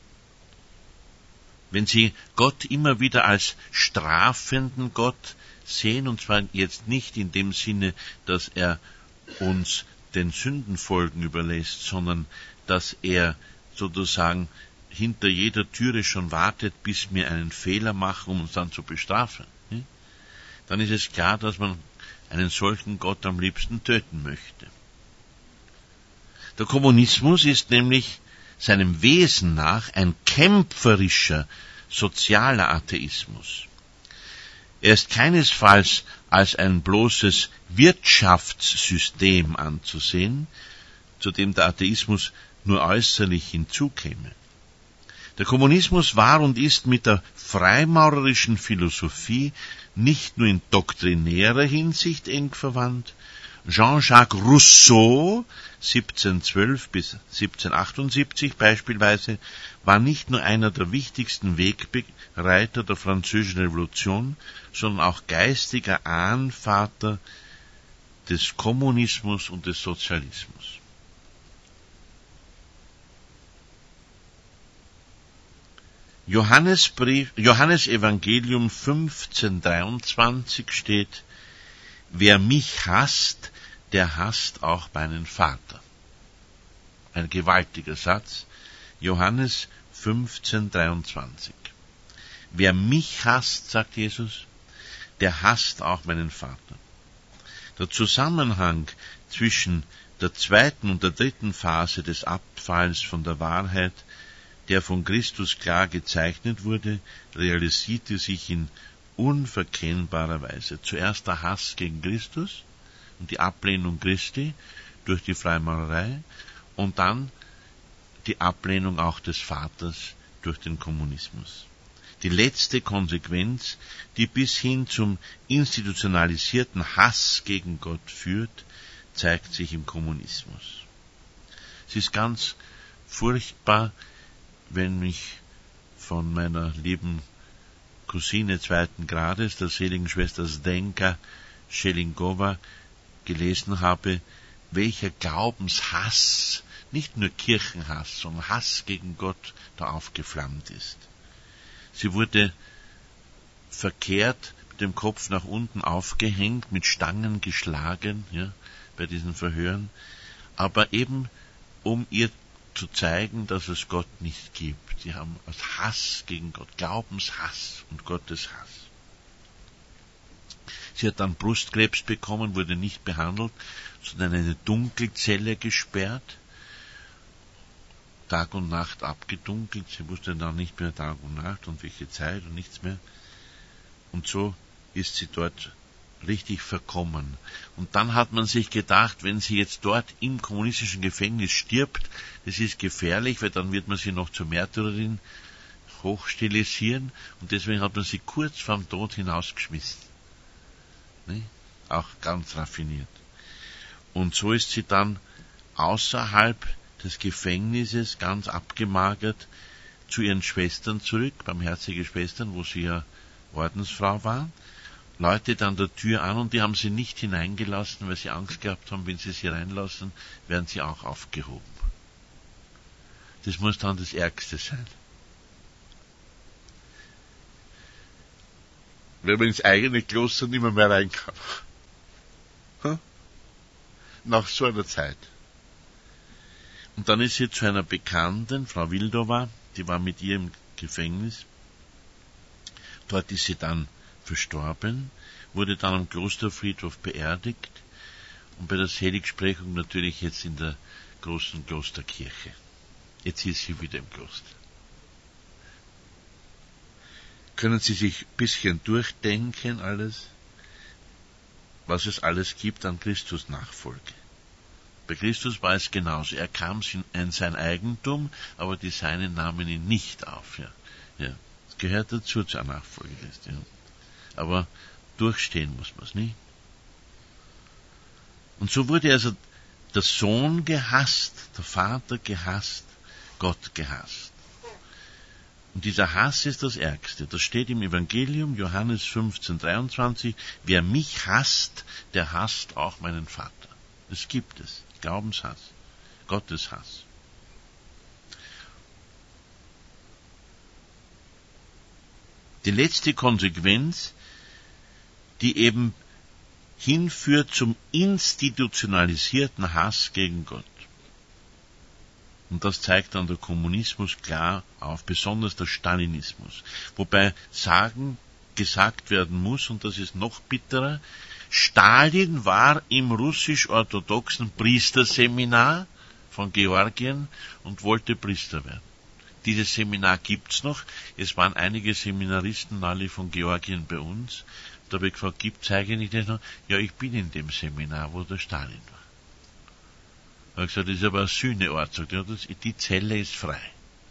Wenn Sie Gott immer wieder als strafenden Gott sehen, und zwar jetzt nicht in dem Sinne, dass er uns den Sündenfolgen überlässt, sondern dass er sozusagen hinter jeder Türe schon wartet, bis wir einen Fehler machen, um uns dann zu bestrafen, nicht? Dann ist es klar, dass man einen solchen Gott am liebsten töten möchte. Der Kommunismus ist nämlich seinem Wesen nach ein kämpferischer, sozialer Atheismus. Er ist keinesfalls als ein bloßes Wirtschaftssystem anzusehen, zu dem der Atheismus nur äußerlich hinzukäme. Der Kommunismus war und ist mit der freimaurerischen Philosophie nicht nur in doktrinärer Hinsicht eng verwandt. Jean-Jacques Rousseau, siebzehnhundertzwölf bis siebzehnhundertachtundsiebzig beispielsweise, war nicht nur einer der wichtigsten Wegbereiter der Französischen Revolution, sondern auch geistiger Ahnvater des Kommunismus und des Sozialismus. Johannesbrief, Johannes Evangelium fünfzehn dreiundzwanzig steht: Wer mich hasst, der hasst auch meinen Vater. Ein gewaltiger Satz. Johannes fünfzehn dreiundzwanzig. Wer mich hasst, sagt Jesus, der hasst auch meinen Vater. Der Zusammenhang zwischen der zweiten und der dritten Phase des Abfalls von der Wahrheit, der von Christus klar gezeichnet wurde, realisierte sich in unverkennbarer Weise. Zuerst der Hass gegen Christus und die Ablehnung Christi durch die Freimaurerei und dann die Ablehnung auch des Vaters durch den Kommunismus. Die letzte Konsequenz, die bis hin zum institutionalisierten Hass gegen Gott führt, zeigt sich im Kommunismus. Es ist ganz furchtbar, wenn ich von meiner lieben Cousine zweiten Grades, der seligen Schwester Zdenka Schelingowa, gelesen habe, welcher Glaubenshass, nicht nur Kirchenhass, sondern Hass gegen Gott da aufgeflammt ist. Sie wurde verkehrt mit dem Kopf nach unten aufgehängt, mit Stangen geschlagen, ja, bei diesen Verhören, aber eben um ihr zu zeigen, dass es Gott nicht gibt. Sie haben aus Hass gegen Gott, Glaubenshass und Gottes Hass. Sie hat dann Brustkrebs bekommen, wurde nicht behandelt, sondern in eine Dunkelzelle gesperrt, Tag und Nacht abgedunkelt. Sie wusste dann nicht mehr Tag und Nacht und welche Zeit und nichts mehr. Und so ist sie dort richtig verkommen. Und dann hat man sich gedacht, wenn sie jetzt dort im kommunistischen Gefängnis stirbt, das ist gefährlich, weil dann wird man sie noch zur Märtyrerin hochstilisieren, und deswegen hat man sie kurz vorm Tod hinausgeschmissen. Ne? Auch ganz raffiniert. Und so ist sie dann außerhalb des Gefängnisses ganz abgemagert zu ihren Schwestern zurück, barmherzige Schwestern, wo sie ja Ordensfrau war, läutet an der Tür an, und die haben sie nicht hineingelassen, weil sie Angst gehabt haben, wenn sie sie reinlassen, werden sie auch aufgehoben. Das muss dann das Ärgste sein. Wenn man ins eigene Kloster nicht mehr, mehr rein kann. Hm? Nach so einer Zeit. Und dann ist sie zu einer Bekannten, Frau Wildova, die war mit ihr im Gefängnis. Dort ist sie dann verstorben, wurde dann am Klosterfriedhof beerdigt und bei der Seligsprechung natürlich jetzt in der großen Klosterkirche. Jetzt ist sie wieder im Kloster. Können Sie sich ein bisschen durchdenken, alles, was es alles gibt an Christus Nachfolge? Bei Christus war es genauso. Er kam in sein Eigentum, aber die Seinen nahmen ihn nicht auf. Ja, ja. Das gehört dazu zur Nachfolge. Ja. Aber durchstehen muss man es nicht. Und so wurde also der Sohn gehasst, der Vater gehasst, Gott gehasst. Und dieser Hass ist das Ärgste. Das steht im Evangelium, Johannes fünfzehn dreiundzwanzig, wer mich hasst, der hasst auch meinen Vater. Das gibt es. Glaubenshass, Gotteshass. Die letzte Konsequenz, die eben hinführt zum institutionalisierten Hass gegen Gott. Und das zeigt dann der Kommunismus klar auf, besonders der Stalinismus. Wobei sagen, gesagt werden muss, und das ist noch bitterer, Stalin war im russisch-orthodoxen Priesterseminar von Georgien und wollte Priester werden. Dieses Seminar gibt's noch. Es waren einige Seminaristen alle von Georgien bei uns. Da habe ich gefragt, gibt's eigentlich das noch? Ja, ich bin in dem Seminar, wo der Stalin war. Da habe ich gesagt, das ist aber ein Sühneort. Sagt, ja, das, die Zelle ist frei.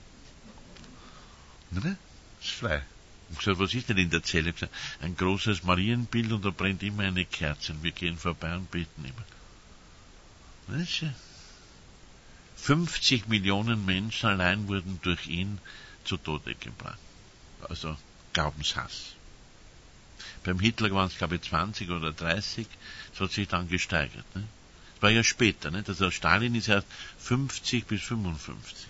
Ne? Ist frei. Ich habe gesagt, was ist denn in der Zelle? Ich habe gesagt, ein großes Marienbild, und da brennt immer eine Kerze, und wir gehen vorbei und beten immer. Weißt du? fünfzig Millionen Menschen allein wurden durch ihn zu Tode gebracht. Also Glaubenshass. Beim Hitler waren es, glaube ich, zwanzig oder dreißig. Das hat sich dann gesteigert. Ne? Das war ja später. Ne? Also Stalin ist erst fünfzig bis fünfundfünfzig.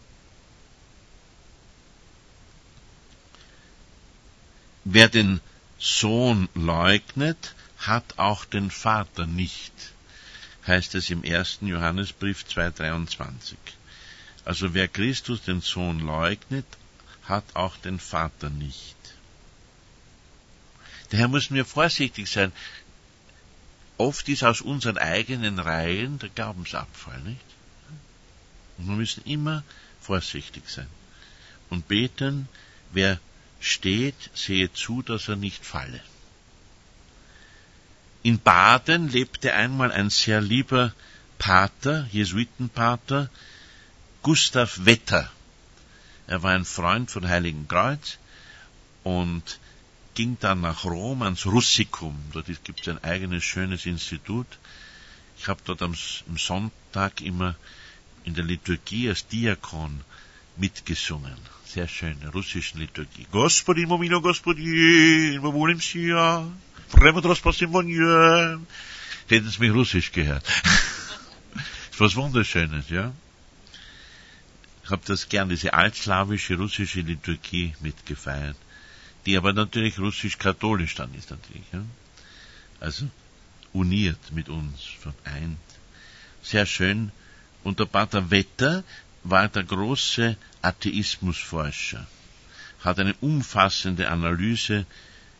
Wer den Sohn leugnet, hat auch den Vater nicht, heißt es im ersten Johannesbrief zwei dreiundzwanzig. Also wer Christus, den Sohn, leugnet, hat auch den Vater nicht. Daher müssen wir vorsichtig sein. Oft ist aus unseren eigenen Reihen der Glaubensabfall, nicht? Und wir müssen immer vorsichtig sein. Und beten, wer steht, sehe zu, dass er nicht falle. In Baden lebte einmal ein sehr lieber Pater, Jesuitenpater, Gustav Wetter. Er war ein Freund von Heiligen Kreuz und ging dann nach Rom ans Russicum. Dort gibt es ein eigenes, schönes Institut. Ich habe dort am, am Sonntag immer in der Liturgie als Diakon mitgesungen. Sehr schöne russische Liturgie. Господин, момино, Господин, wir wollen Sie ja. Hätten Sie mich Russisch gehört. Das ist was Wunderschönes, ja. Ich habe das gern, diese altslawische russische Liturgie mitgefeiert, die aber natürlich russisch-katholisch dann ist natürlich, ja. Also uniert mit uns, vereint. Sehr schön. Und der Pater Wetter war der große Atheismusforscher, hat eine umfassende Analyse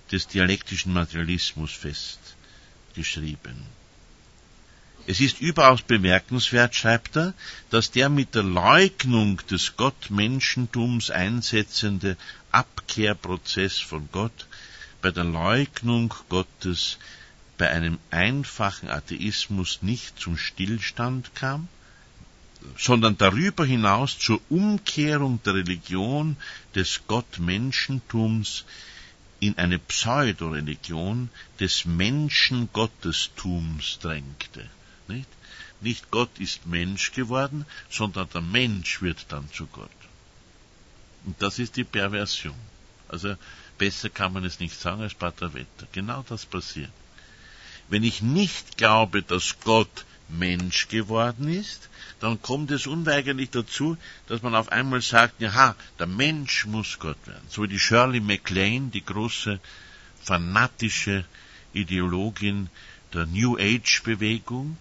des dialektischen Materialismus festgeschrieben. Es ist überaus bemerkenswert, schreibt er, dass der mit der Leugnung des Gottmenschentums einsetzende Abkehrprozess von Gott bei der Leugnung Gottes bei einem einfachen Atheismus nicht zum Stillstand kam, sondern darüber hinaus zur Umkehrung der Religion des Gottmenschentums in eine Pseudoreligion des Menschengottestums drängte. Nicht? Nicht Gott ist Mensch geworden, sondern der Mensch wird dann zu Gott. Und das ist die Perversion. Also besser kann man es nicht sagen als Pater Wetter. Genau das passiert. Wenn ich nicht glaube, dass Gott Mensch geworden ist, dann kommt es unweigerlich dazu, dass man auf einmal sagt, ja, der Mensch muss Gott werden. So wie die Shirley MacLaine, die große fanatische Ideologin der New Age-Bewegung.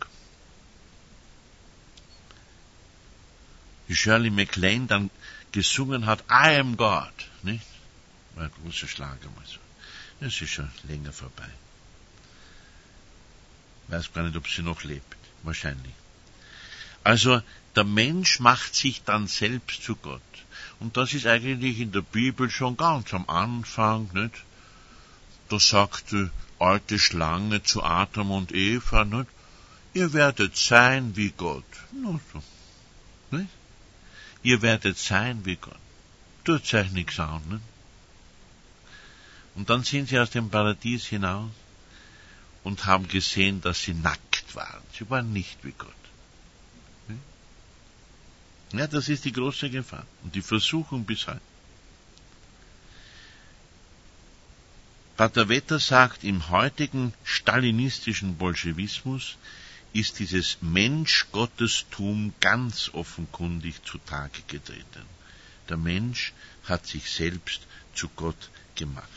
Die Shirley MacLaine dann gesungen hat, I am God, nicht? War ein großer Schlager mal so. Das ist schon länger vorbei. Ich weiß gar nicht, ob sie noch lebt. Wahrscheinlich. Also, der Mensch macht sich dann selbst zu Gott. Und das ist eigentlich in der Bibel schon ganz am Anfang, nicht? Da sagt die alte Schlange zu Adam und Eva, nicht? Ihr werdet sein wie Gott. Na so. Nicht? Ihr werdet sein wie Gott. Tut euch nichts an, nicht? Und dann sind sie aus dem Paradies hinaus und haben gesehen, dass sie nackt waren. Sie waren nicht wie Gott. Ja, das ist die große Gefahr und die Versuchung bis heute. Pater Wetter sagt, im heutigen stalinistischen Bolschewismus ist dieses Mensch-Gottestum ganz offenkundig zutage getreten. Der Mensch hat sich selbst zu Gott gemacht.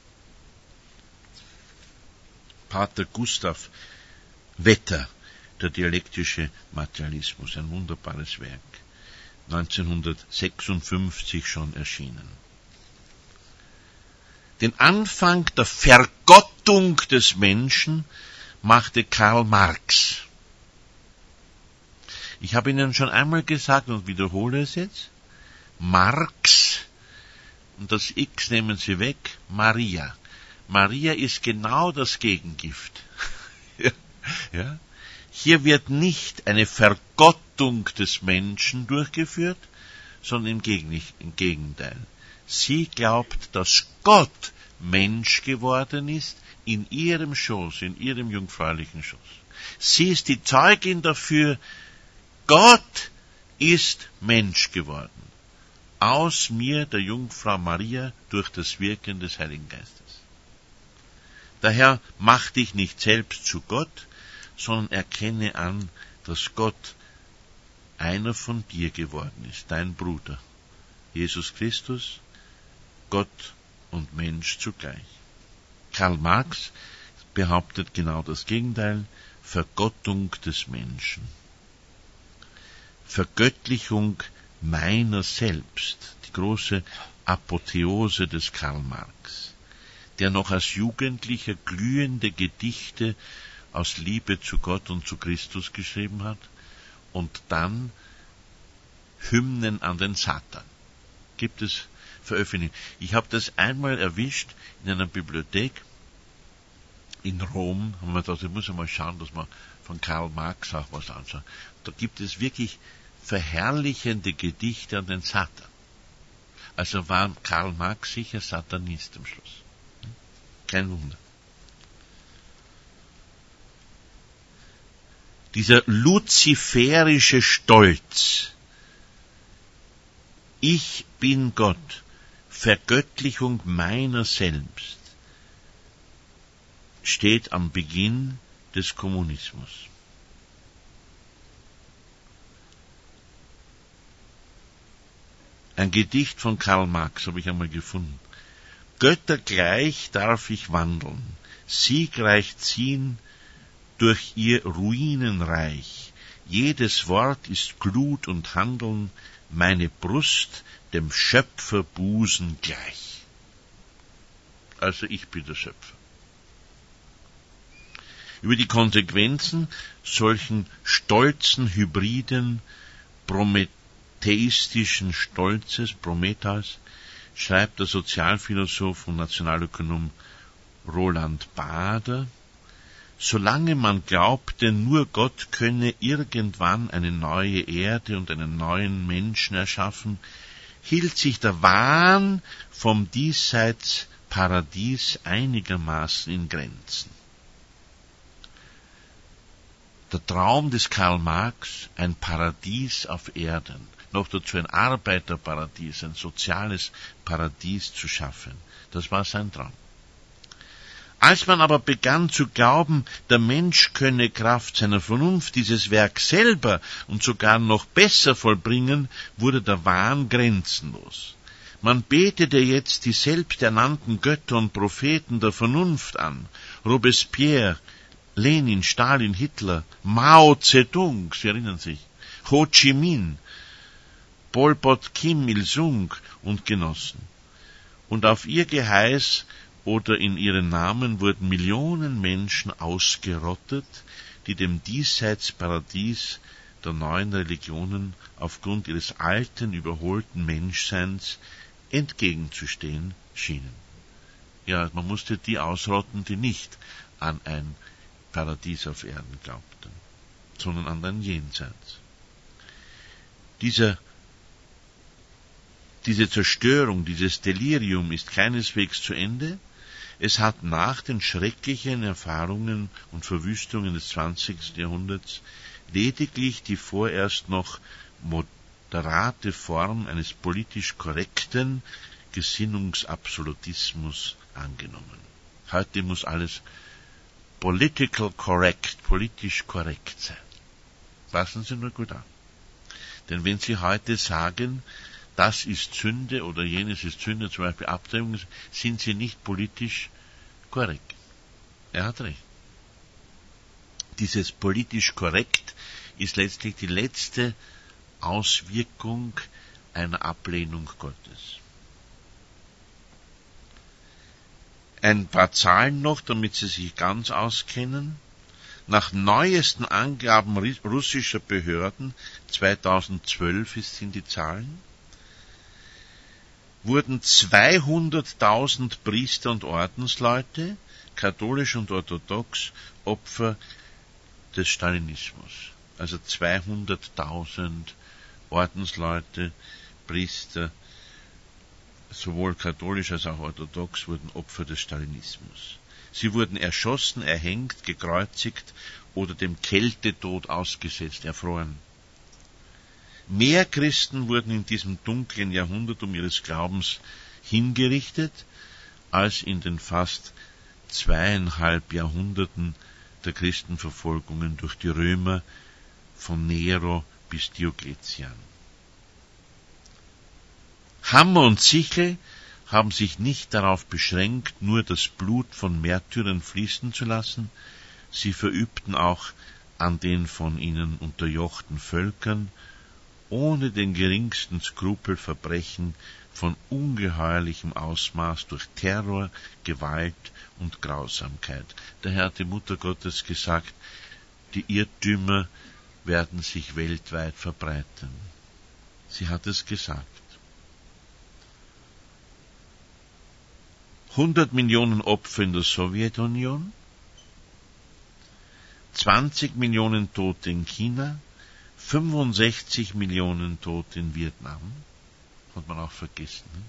Pater Gustav Wetter, der dialektische Materialismus, ein wunderbares Werk, neunzehnhundertsechsundfünfzig schon erschienen. Den Anfang der Vergottung des Menschen machte Karl Marx. Ich habe Ihnen schon einmal gesagt und wiederhole es jetzt. Marx, und das X nehmen Sie weg, Maria. Maria ist genau das Gegengift. Ja? Hier wird nicht eine Vergottung des Menschen durchgeführt, sondern im Gegenteil. Sie glaubt, dass Gott Mensch geworden ist in ihrem Schoß, in ihrem jungfräulichen Schoß. Sie ist die Zeugin dafür, Gott ist Mensch geworden. Aus mir, der Jungfrau Maria, durch das Wirken des Heiligen Geistes. Daher mach dich nicht selbst zu Gott, sondern erkenne an, dass Gott einer von dir geworden ist, dein Bruder, Jesus Christus, Gott und Mensch zugleich. Karl Marx behauptet genau das Gegenteil, Vergottung des Menschen. Vergöttlichung meiner selbst, die große Apotheose des Karl Marx, der noch als Jugendlicher glühende Gedichte aus Liebe zu Gott und zu Christus geschrieben hat und dann Hymnen an den Satan. Gibt es Veröffentlichungen. Ich habe das einmal erwischt in einer Bibliothek in Rom, haben wir gedacht, ich muss mal schauen, dass man von Karl Marx auch was anschaut. Da gibt es wirklich verherrlichende Gedichte an den Satan. Also war Karl Marx sicher Satanist am Schluss. Kein Wunder. Dieser luziferische Stolz, ich bin Gott, Vergöttlichung meiner selbst, steht am Beginn des Kommunismus. Ein Gedicht von Karl Marx habe ich einmal gefunden. Göttergleich darf ich wandeln, siegreich ziehen durch ihr Ruinenreich. Jedes Wort ist Glut und Handeln, meine Brust dem Schöpferbusen gleich. also ich bin der Schöpfer. Über die Konsequenzen solchen stolzen, hybriden, prometheistischen Stolzes, Prometheus, schreibt der Sozialphilosoph und Nationalökonom Roland Bader: Solange man glaubte, nur Gott könne irgendwann eine neue Erde und einen neuen Menschen erschaffen, hielt sich der Wahn vom diesseits Paradies einigermaßen in Grenzen. Der Traum des Karl Marx, ein Paradies auf Erden, noch dazu ein Arbeiterparadies, ein soziales Paradies zu schaffen, das war sein Traum. Als man aber begann zu glauben, der Mensch könne Kraft seiner Vernunft dieses Werk selber und sogar noch besser vollbringen, wurde der Wahn grenzenlos. Man betete jetzt die selbsternannten Götter und Propheten der Vernunft an, Robespierre, Lenin, Stalin, Hitler, Mao Zedong, Sie erinnern sich, Ho Chi Minh, Pol Pot, Kim Il-sung und Genossen. Und auf ihr Geheiß oder in ihren Namen wurden Millionen Menschen ausgerottet, die dem Diesseitsparadies der neuen Religionen aufgrund ihres alten, überholten Menschseins entgegenzustehen schienen. Ja, man musste die ausrotten, die nicht an ein Paradies auf Erden glaubten, sondern an ein Jenseits. Dieser, diese Zerstörung, dieses Delirium ist keineswegs zu Ende. Es hat nach den schrecklichen Erfahrungen und Verwüstungen des zwanzigsten Jahrhunderts lediglich die vorerst noch moderate Form eines politisch korrekten Gesinnungsabsolutismus angenommen. Heute muss alles political correct, politisch korrekt sein. Passen Sie nur gut auf. Denn wenn Sie heute sagen, das ist Sünde oder jenes ist Sünde, zum Beispiel Abtreibung, sind Sie nicht politisch korrekt. Er hat recht. Dieses politisch korrekt ist letztlich die letzte Auswirkung einer Ablehnung Gottes. Ein paar Zahlen noch, damit Sie sich ganz auskennen. Nach neuesten Angaben russischer Behörden, zweitausendzwölf sind die Zahlen, wurden zweihunderttausend Priester und Ordensleute, katholisch und orthodox, Opfer des Stalinismus. Also zweihunderttausend Ordensleute, Priester, sowohl katholisch als auch orthodox, wurden Opfer des Stalinismus. Sie wurden erschossen, erhängt, gekreuzigt oder dem Kältetod ausgesetzt, erfroren. Mehr Christen wurden in diesem dunklen Jahrhundert um ihres Glaubens hingerichtet, als in den fast zweieinhalb Jahrhunderten der Christenverfolgungen durch die Römer von Nero bis Diokletian. Hammer und Sichel haben sich nicht darauf beschränkt, nur das Blut von Märtyrern fließen zu lassen, sie verübten auch an den von ihnen unterjochten Völkern ohne den geringsten Skrupel Verbrechen von ungeheuerlichem Ausmaß durch Terror, Gewalt und Grausamkeit. Daher hat die Mutter Gottes gesagt, die Irrtümer werden sich weltweit verbreiten. Sie hat es gesagt. hundert Millionen Opfer in der Sowjetunion, zwanzig Millionen Tote in China, fünfundsechzig Millionen Tote in Vietnam, hat man auch vergessen. Ne?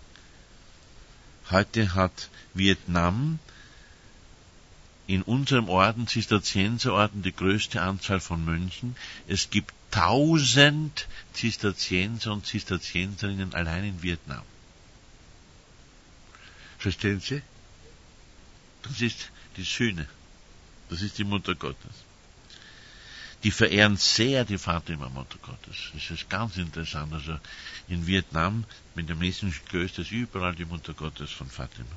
Heute hat Vietnam in unserem Orden, Zisterzienserorden, die größte Anzahl von Mönchen. Es gibt tausend Zisterzienser und Zisterzienserinnen allein in Vietnam. Verstehen Sie? Das ist die Sühne. Das ist die Mutter Gottes. Die verehren sehr die Fatima Mutter Gottes. Das ist ganz interessant. Also in Vietnam, mit dem chinesischen Klöster, ist überall die Mutter Gottes von Fatima.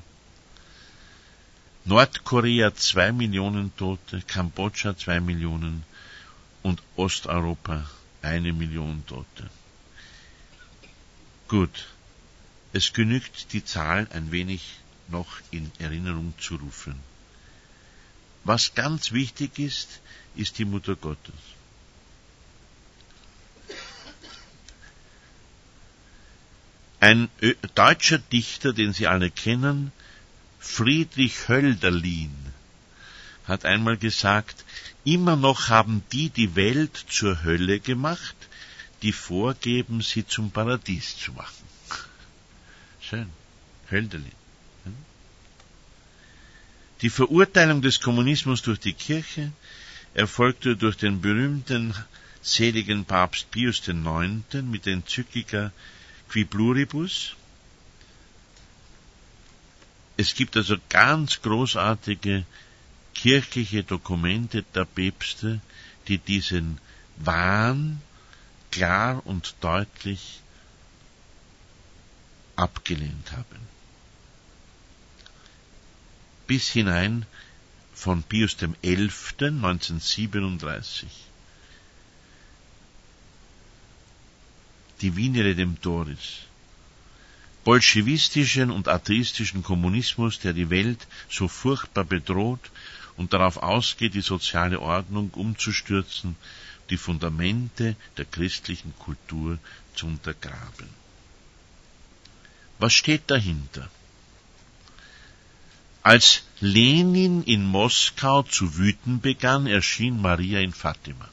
Nordkorea zwei Millionen Tote, Kambodscha zwei Millionen und Osteuropa eine Million Tote. Gut. Es genügt, die Zahl ein wenig noch in Erinnerung zu rufen. Was ganz wichtig ist, ist die Mutter Gottes. Ein deutscher Dichter, den Sie alle kennen, Friedrich Hölderlin, hat einmal gesagt, immer noch haben die die Welt zur Hölle gemacht, die vorgeben, sie zum Paradies zu machen. Schön, Hölderlin. Die Verurteilung des Kommunismus durch die Kirche erfolgte durch den berühmten seligen Papst Pius der Neunte mit der Enzyklika Qui Pluribus. Es gibt also ganz großartige kirchliche Dokumente der Päpste, die diesen Wahn klar und deutlich abgelehnt haben. Bis hinein von Pius dem Elften neunzehnhundertsiebenunddreißig. Divine Redemptoris. Bolschewistischen und atheistischen Kommunismus, der die Welt so furchtbar bedroht und darauf ausgeht, die soziale Ordnung umzustürzen, die Fundamente der christlichen Kultur zu untergraben. Was steht dahinter? Als Lenin in Moskau zu wüten begann, erschien Maria in Fatima.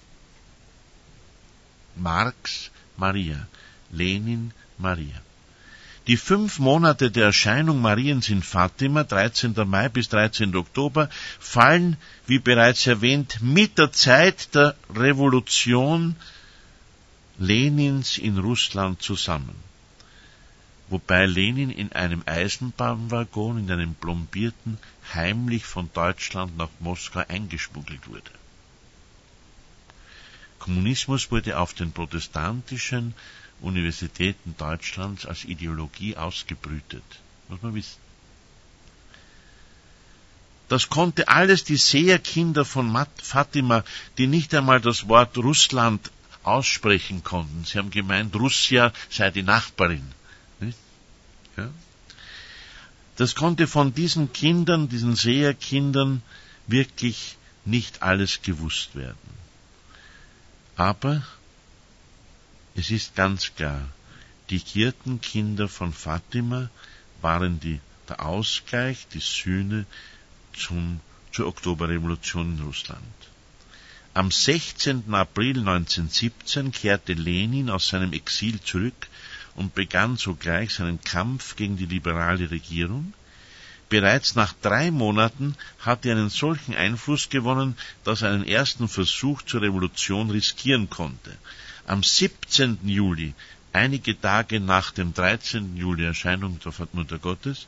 Marx, Maria, Lenin, Maria. Die fünf Monate der Erscheinung Mariens in Fatima, dreizehnten Mai bis dreizehnten Oktober, fallen, wie bereits erwähnt, mit der Zeit der Revolution Lenins in Russland zusammen. Wobei Lenin in einem Eisenbahnwaggon, in einem plombierten, heimlich von Deutschland nach Moskau eingeschmuggelt wurde. Kommunismus wurde auf den protestantischen Universitäten Deutschlands als Ideologie ausgebrütet, muss man wissen. Das konnte alles die Seherkinder von Fatima, die nicht einmal das Wort Russland aussprechen konnten. Sie haben gemeint, Russia sei die Nachbarin. Nicht? Ja? Das konnte von diesen Kindern, diesen Seherkindern, wirklich nicht alles gewusst werden. Aber es ist ganz klar, die Hirtenkinder von Fatima waren die, der Ausgleich, die Sühne zum, zur Oktoberrevolution in Russland. Am sechzehnten April neunzehnhundertsiebzehn kehrte Lenin aus seinem Exil zurück und begann sogleich seinen Kampf gegen die liberale Regierung. Bereits nach drei Monaten hatte er einen solchen Einfluss gewonnen, dass er einen ersten Versuch zur Revolution riskieren konnte. Am siebzehnten Juli, einige Tage nach dem dreizehnten Juli Erscheinung der Mutter Gottes,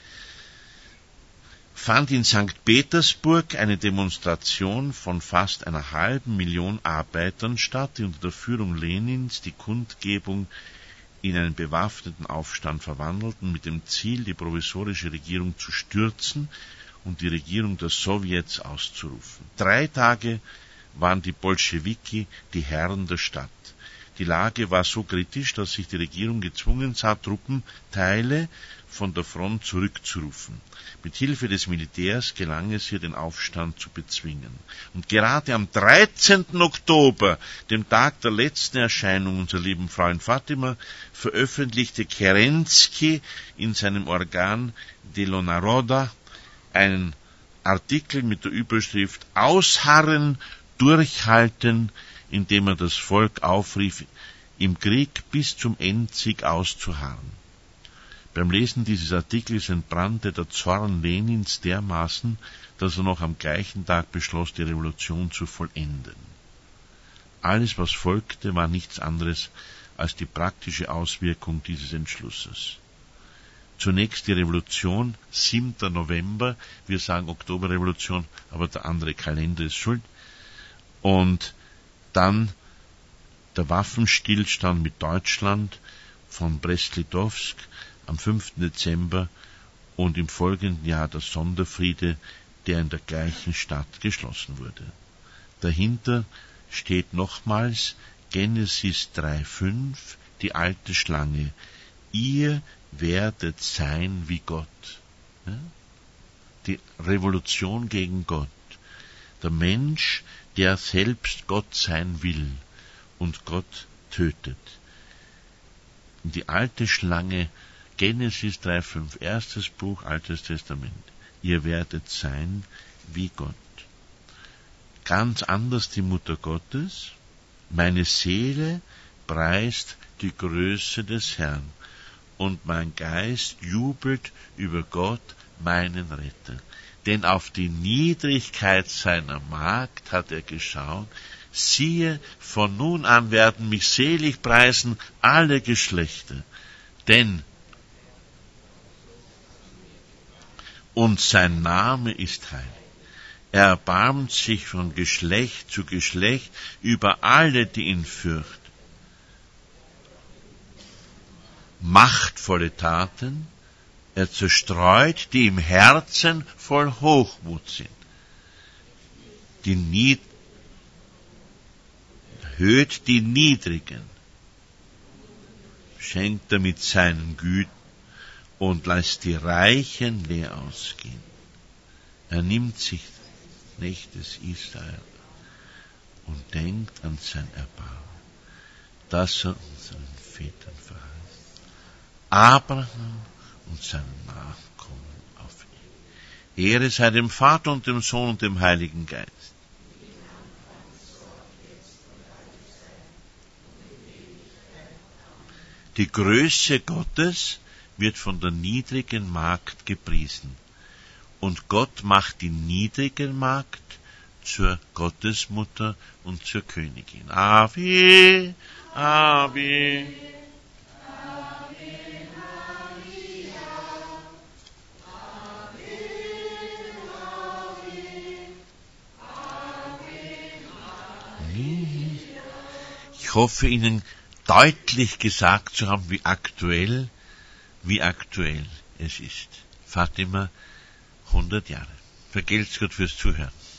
fand in Sankt Petersburg eine Demonstration von fast einer halben Million Arbeitern statt, die unter der Führung Lenins die Kundgebung in einen bewaffneten Aufstand verwandelten, mit dem Ziel, die provisorische Regierung zu stürzen und die Regierung der Sowjets auszurufen. Drei Tage waren die Bolschewiki die Herren der Stadt. Die Lage war so kritisch, dass sich die Regierung gezwungen sah, Truppenteile von der Front zurückzurufen. Mit Hilfe des Militärs gelang es ihr, den Aufstand zu bezwingen. Und gerade am dreizehnten Oktober, dem Tag der letzten Erscheinung unserer lieben Frau in Fatima, veröffentlichte Kerensky in seinem Organ Delo Naroda einen Artikel mit der Überschrift Ausharren, Durchhalten, indem er das Volk aufrief, im Krieg bis zum Endsieg auszuharren. Beim Lesen dieses Artikels entbrannte der Zorn Lenins dermaßen, dass er noch am gleichen Tag beschloss, die Revolution zu vollenden. Alles, was folgte, war nichts anderes als die praktische Auswirkung dieses Entschlusses. Zunächst die Revolution, siebten November, wir sagen Oktoberrevolution, aber der andere Kalender ist schuld, und dann der Waffenstillstand mit Deutschland von Brest-Litowsk am fünften Dezember und im folgenden Jahr der Sonderfriede, der in der gleichen Stadt geschlossen wurde. Dahinter steht nochmals Genesis drei fünf, die alte Schlange. Ihr werdet sein wie Gott. Ja? Die Revolution gegen Gott. Der Mensch, der selbst Gott sein will und Gott tötet. Die alte Schlange, Genesis drei fünf, erstes Buch, Altes Testament. Ihr werdet sein wie Gott. Ganz anders die Mutter Gottes. Meine Seele preist die Größe des Herrn und mein Geist jubelt über Gott, meinen Retter. Denn auf die Niedrigkeit seiner Magd hat er geschaut. Siehe, von nun an werden mich selig preisen alle Geschlechter. Denn und sein Name ist heilig. Er erbarmt sich von Geschlecht zu Geschlecht über alle, die ihn fürchten. Machtvolle Taten, er zerstreut, die im Herzen voll Hochmut sind. Die Nied erhöht die Niedrigen, schenkt er mit seinen Güten und lässt die Reichen leer ausgehen. Er nimmt sich nicht des Israel und denkt an sein Erbarmen, das er unseren Vätern verheißt. Abraham und seinen Nachkommen auf ihn. Ehre sei dem Vater und dem Sohn und dem Heiligen Geist. Die Größe Gottes wird von der niedrigen Magd gepriesen. Und Gott macht die niedrige Magd zur Gottesmutter und zur Königin. Ave, Ave. Ich hoffe, Ihnen deutlich gesagt zu haben, wie aktuell, wie aktuell es ist. Fatima, hundert Jahre. Vergelt's Gott fürs Zuhören.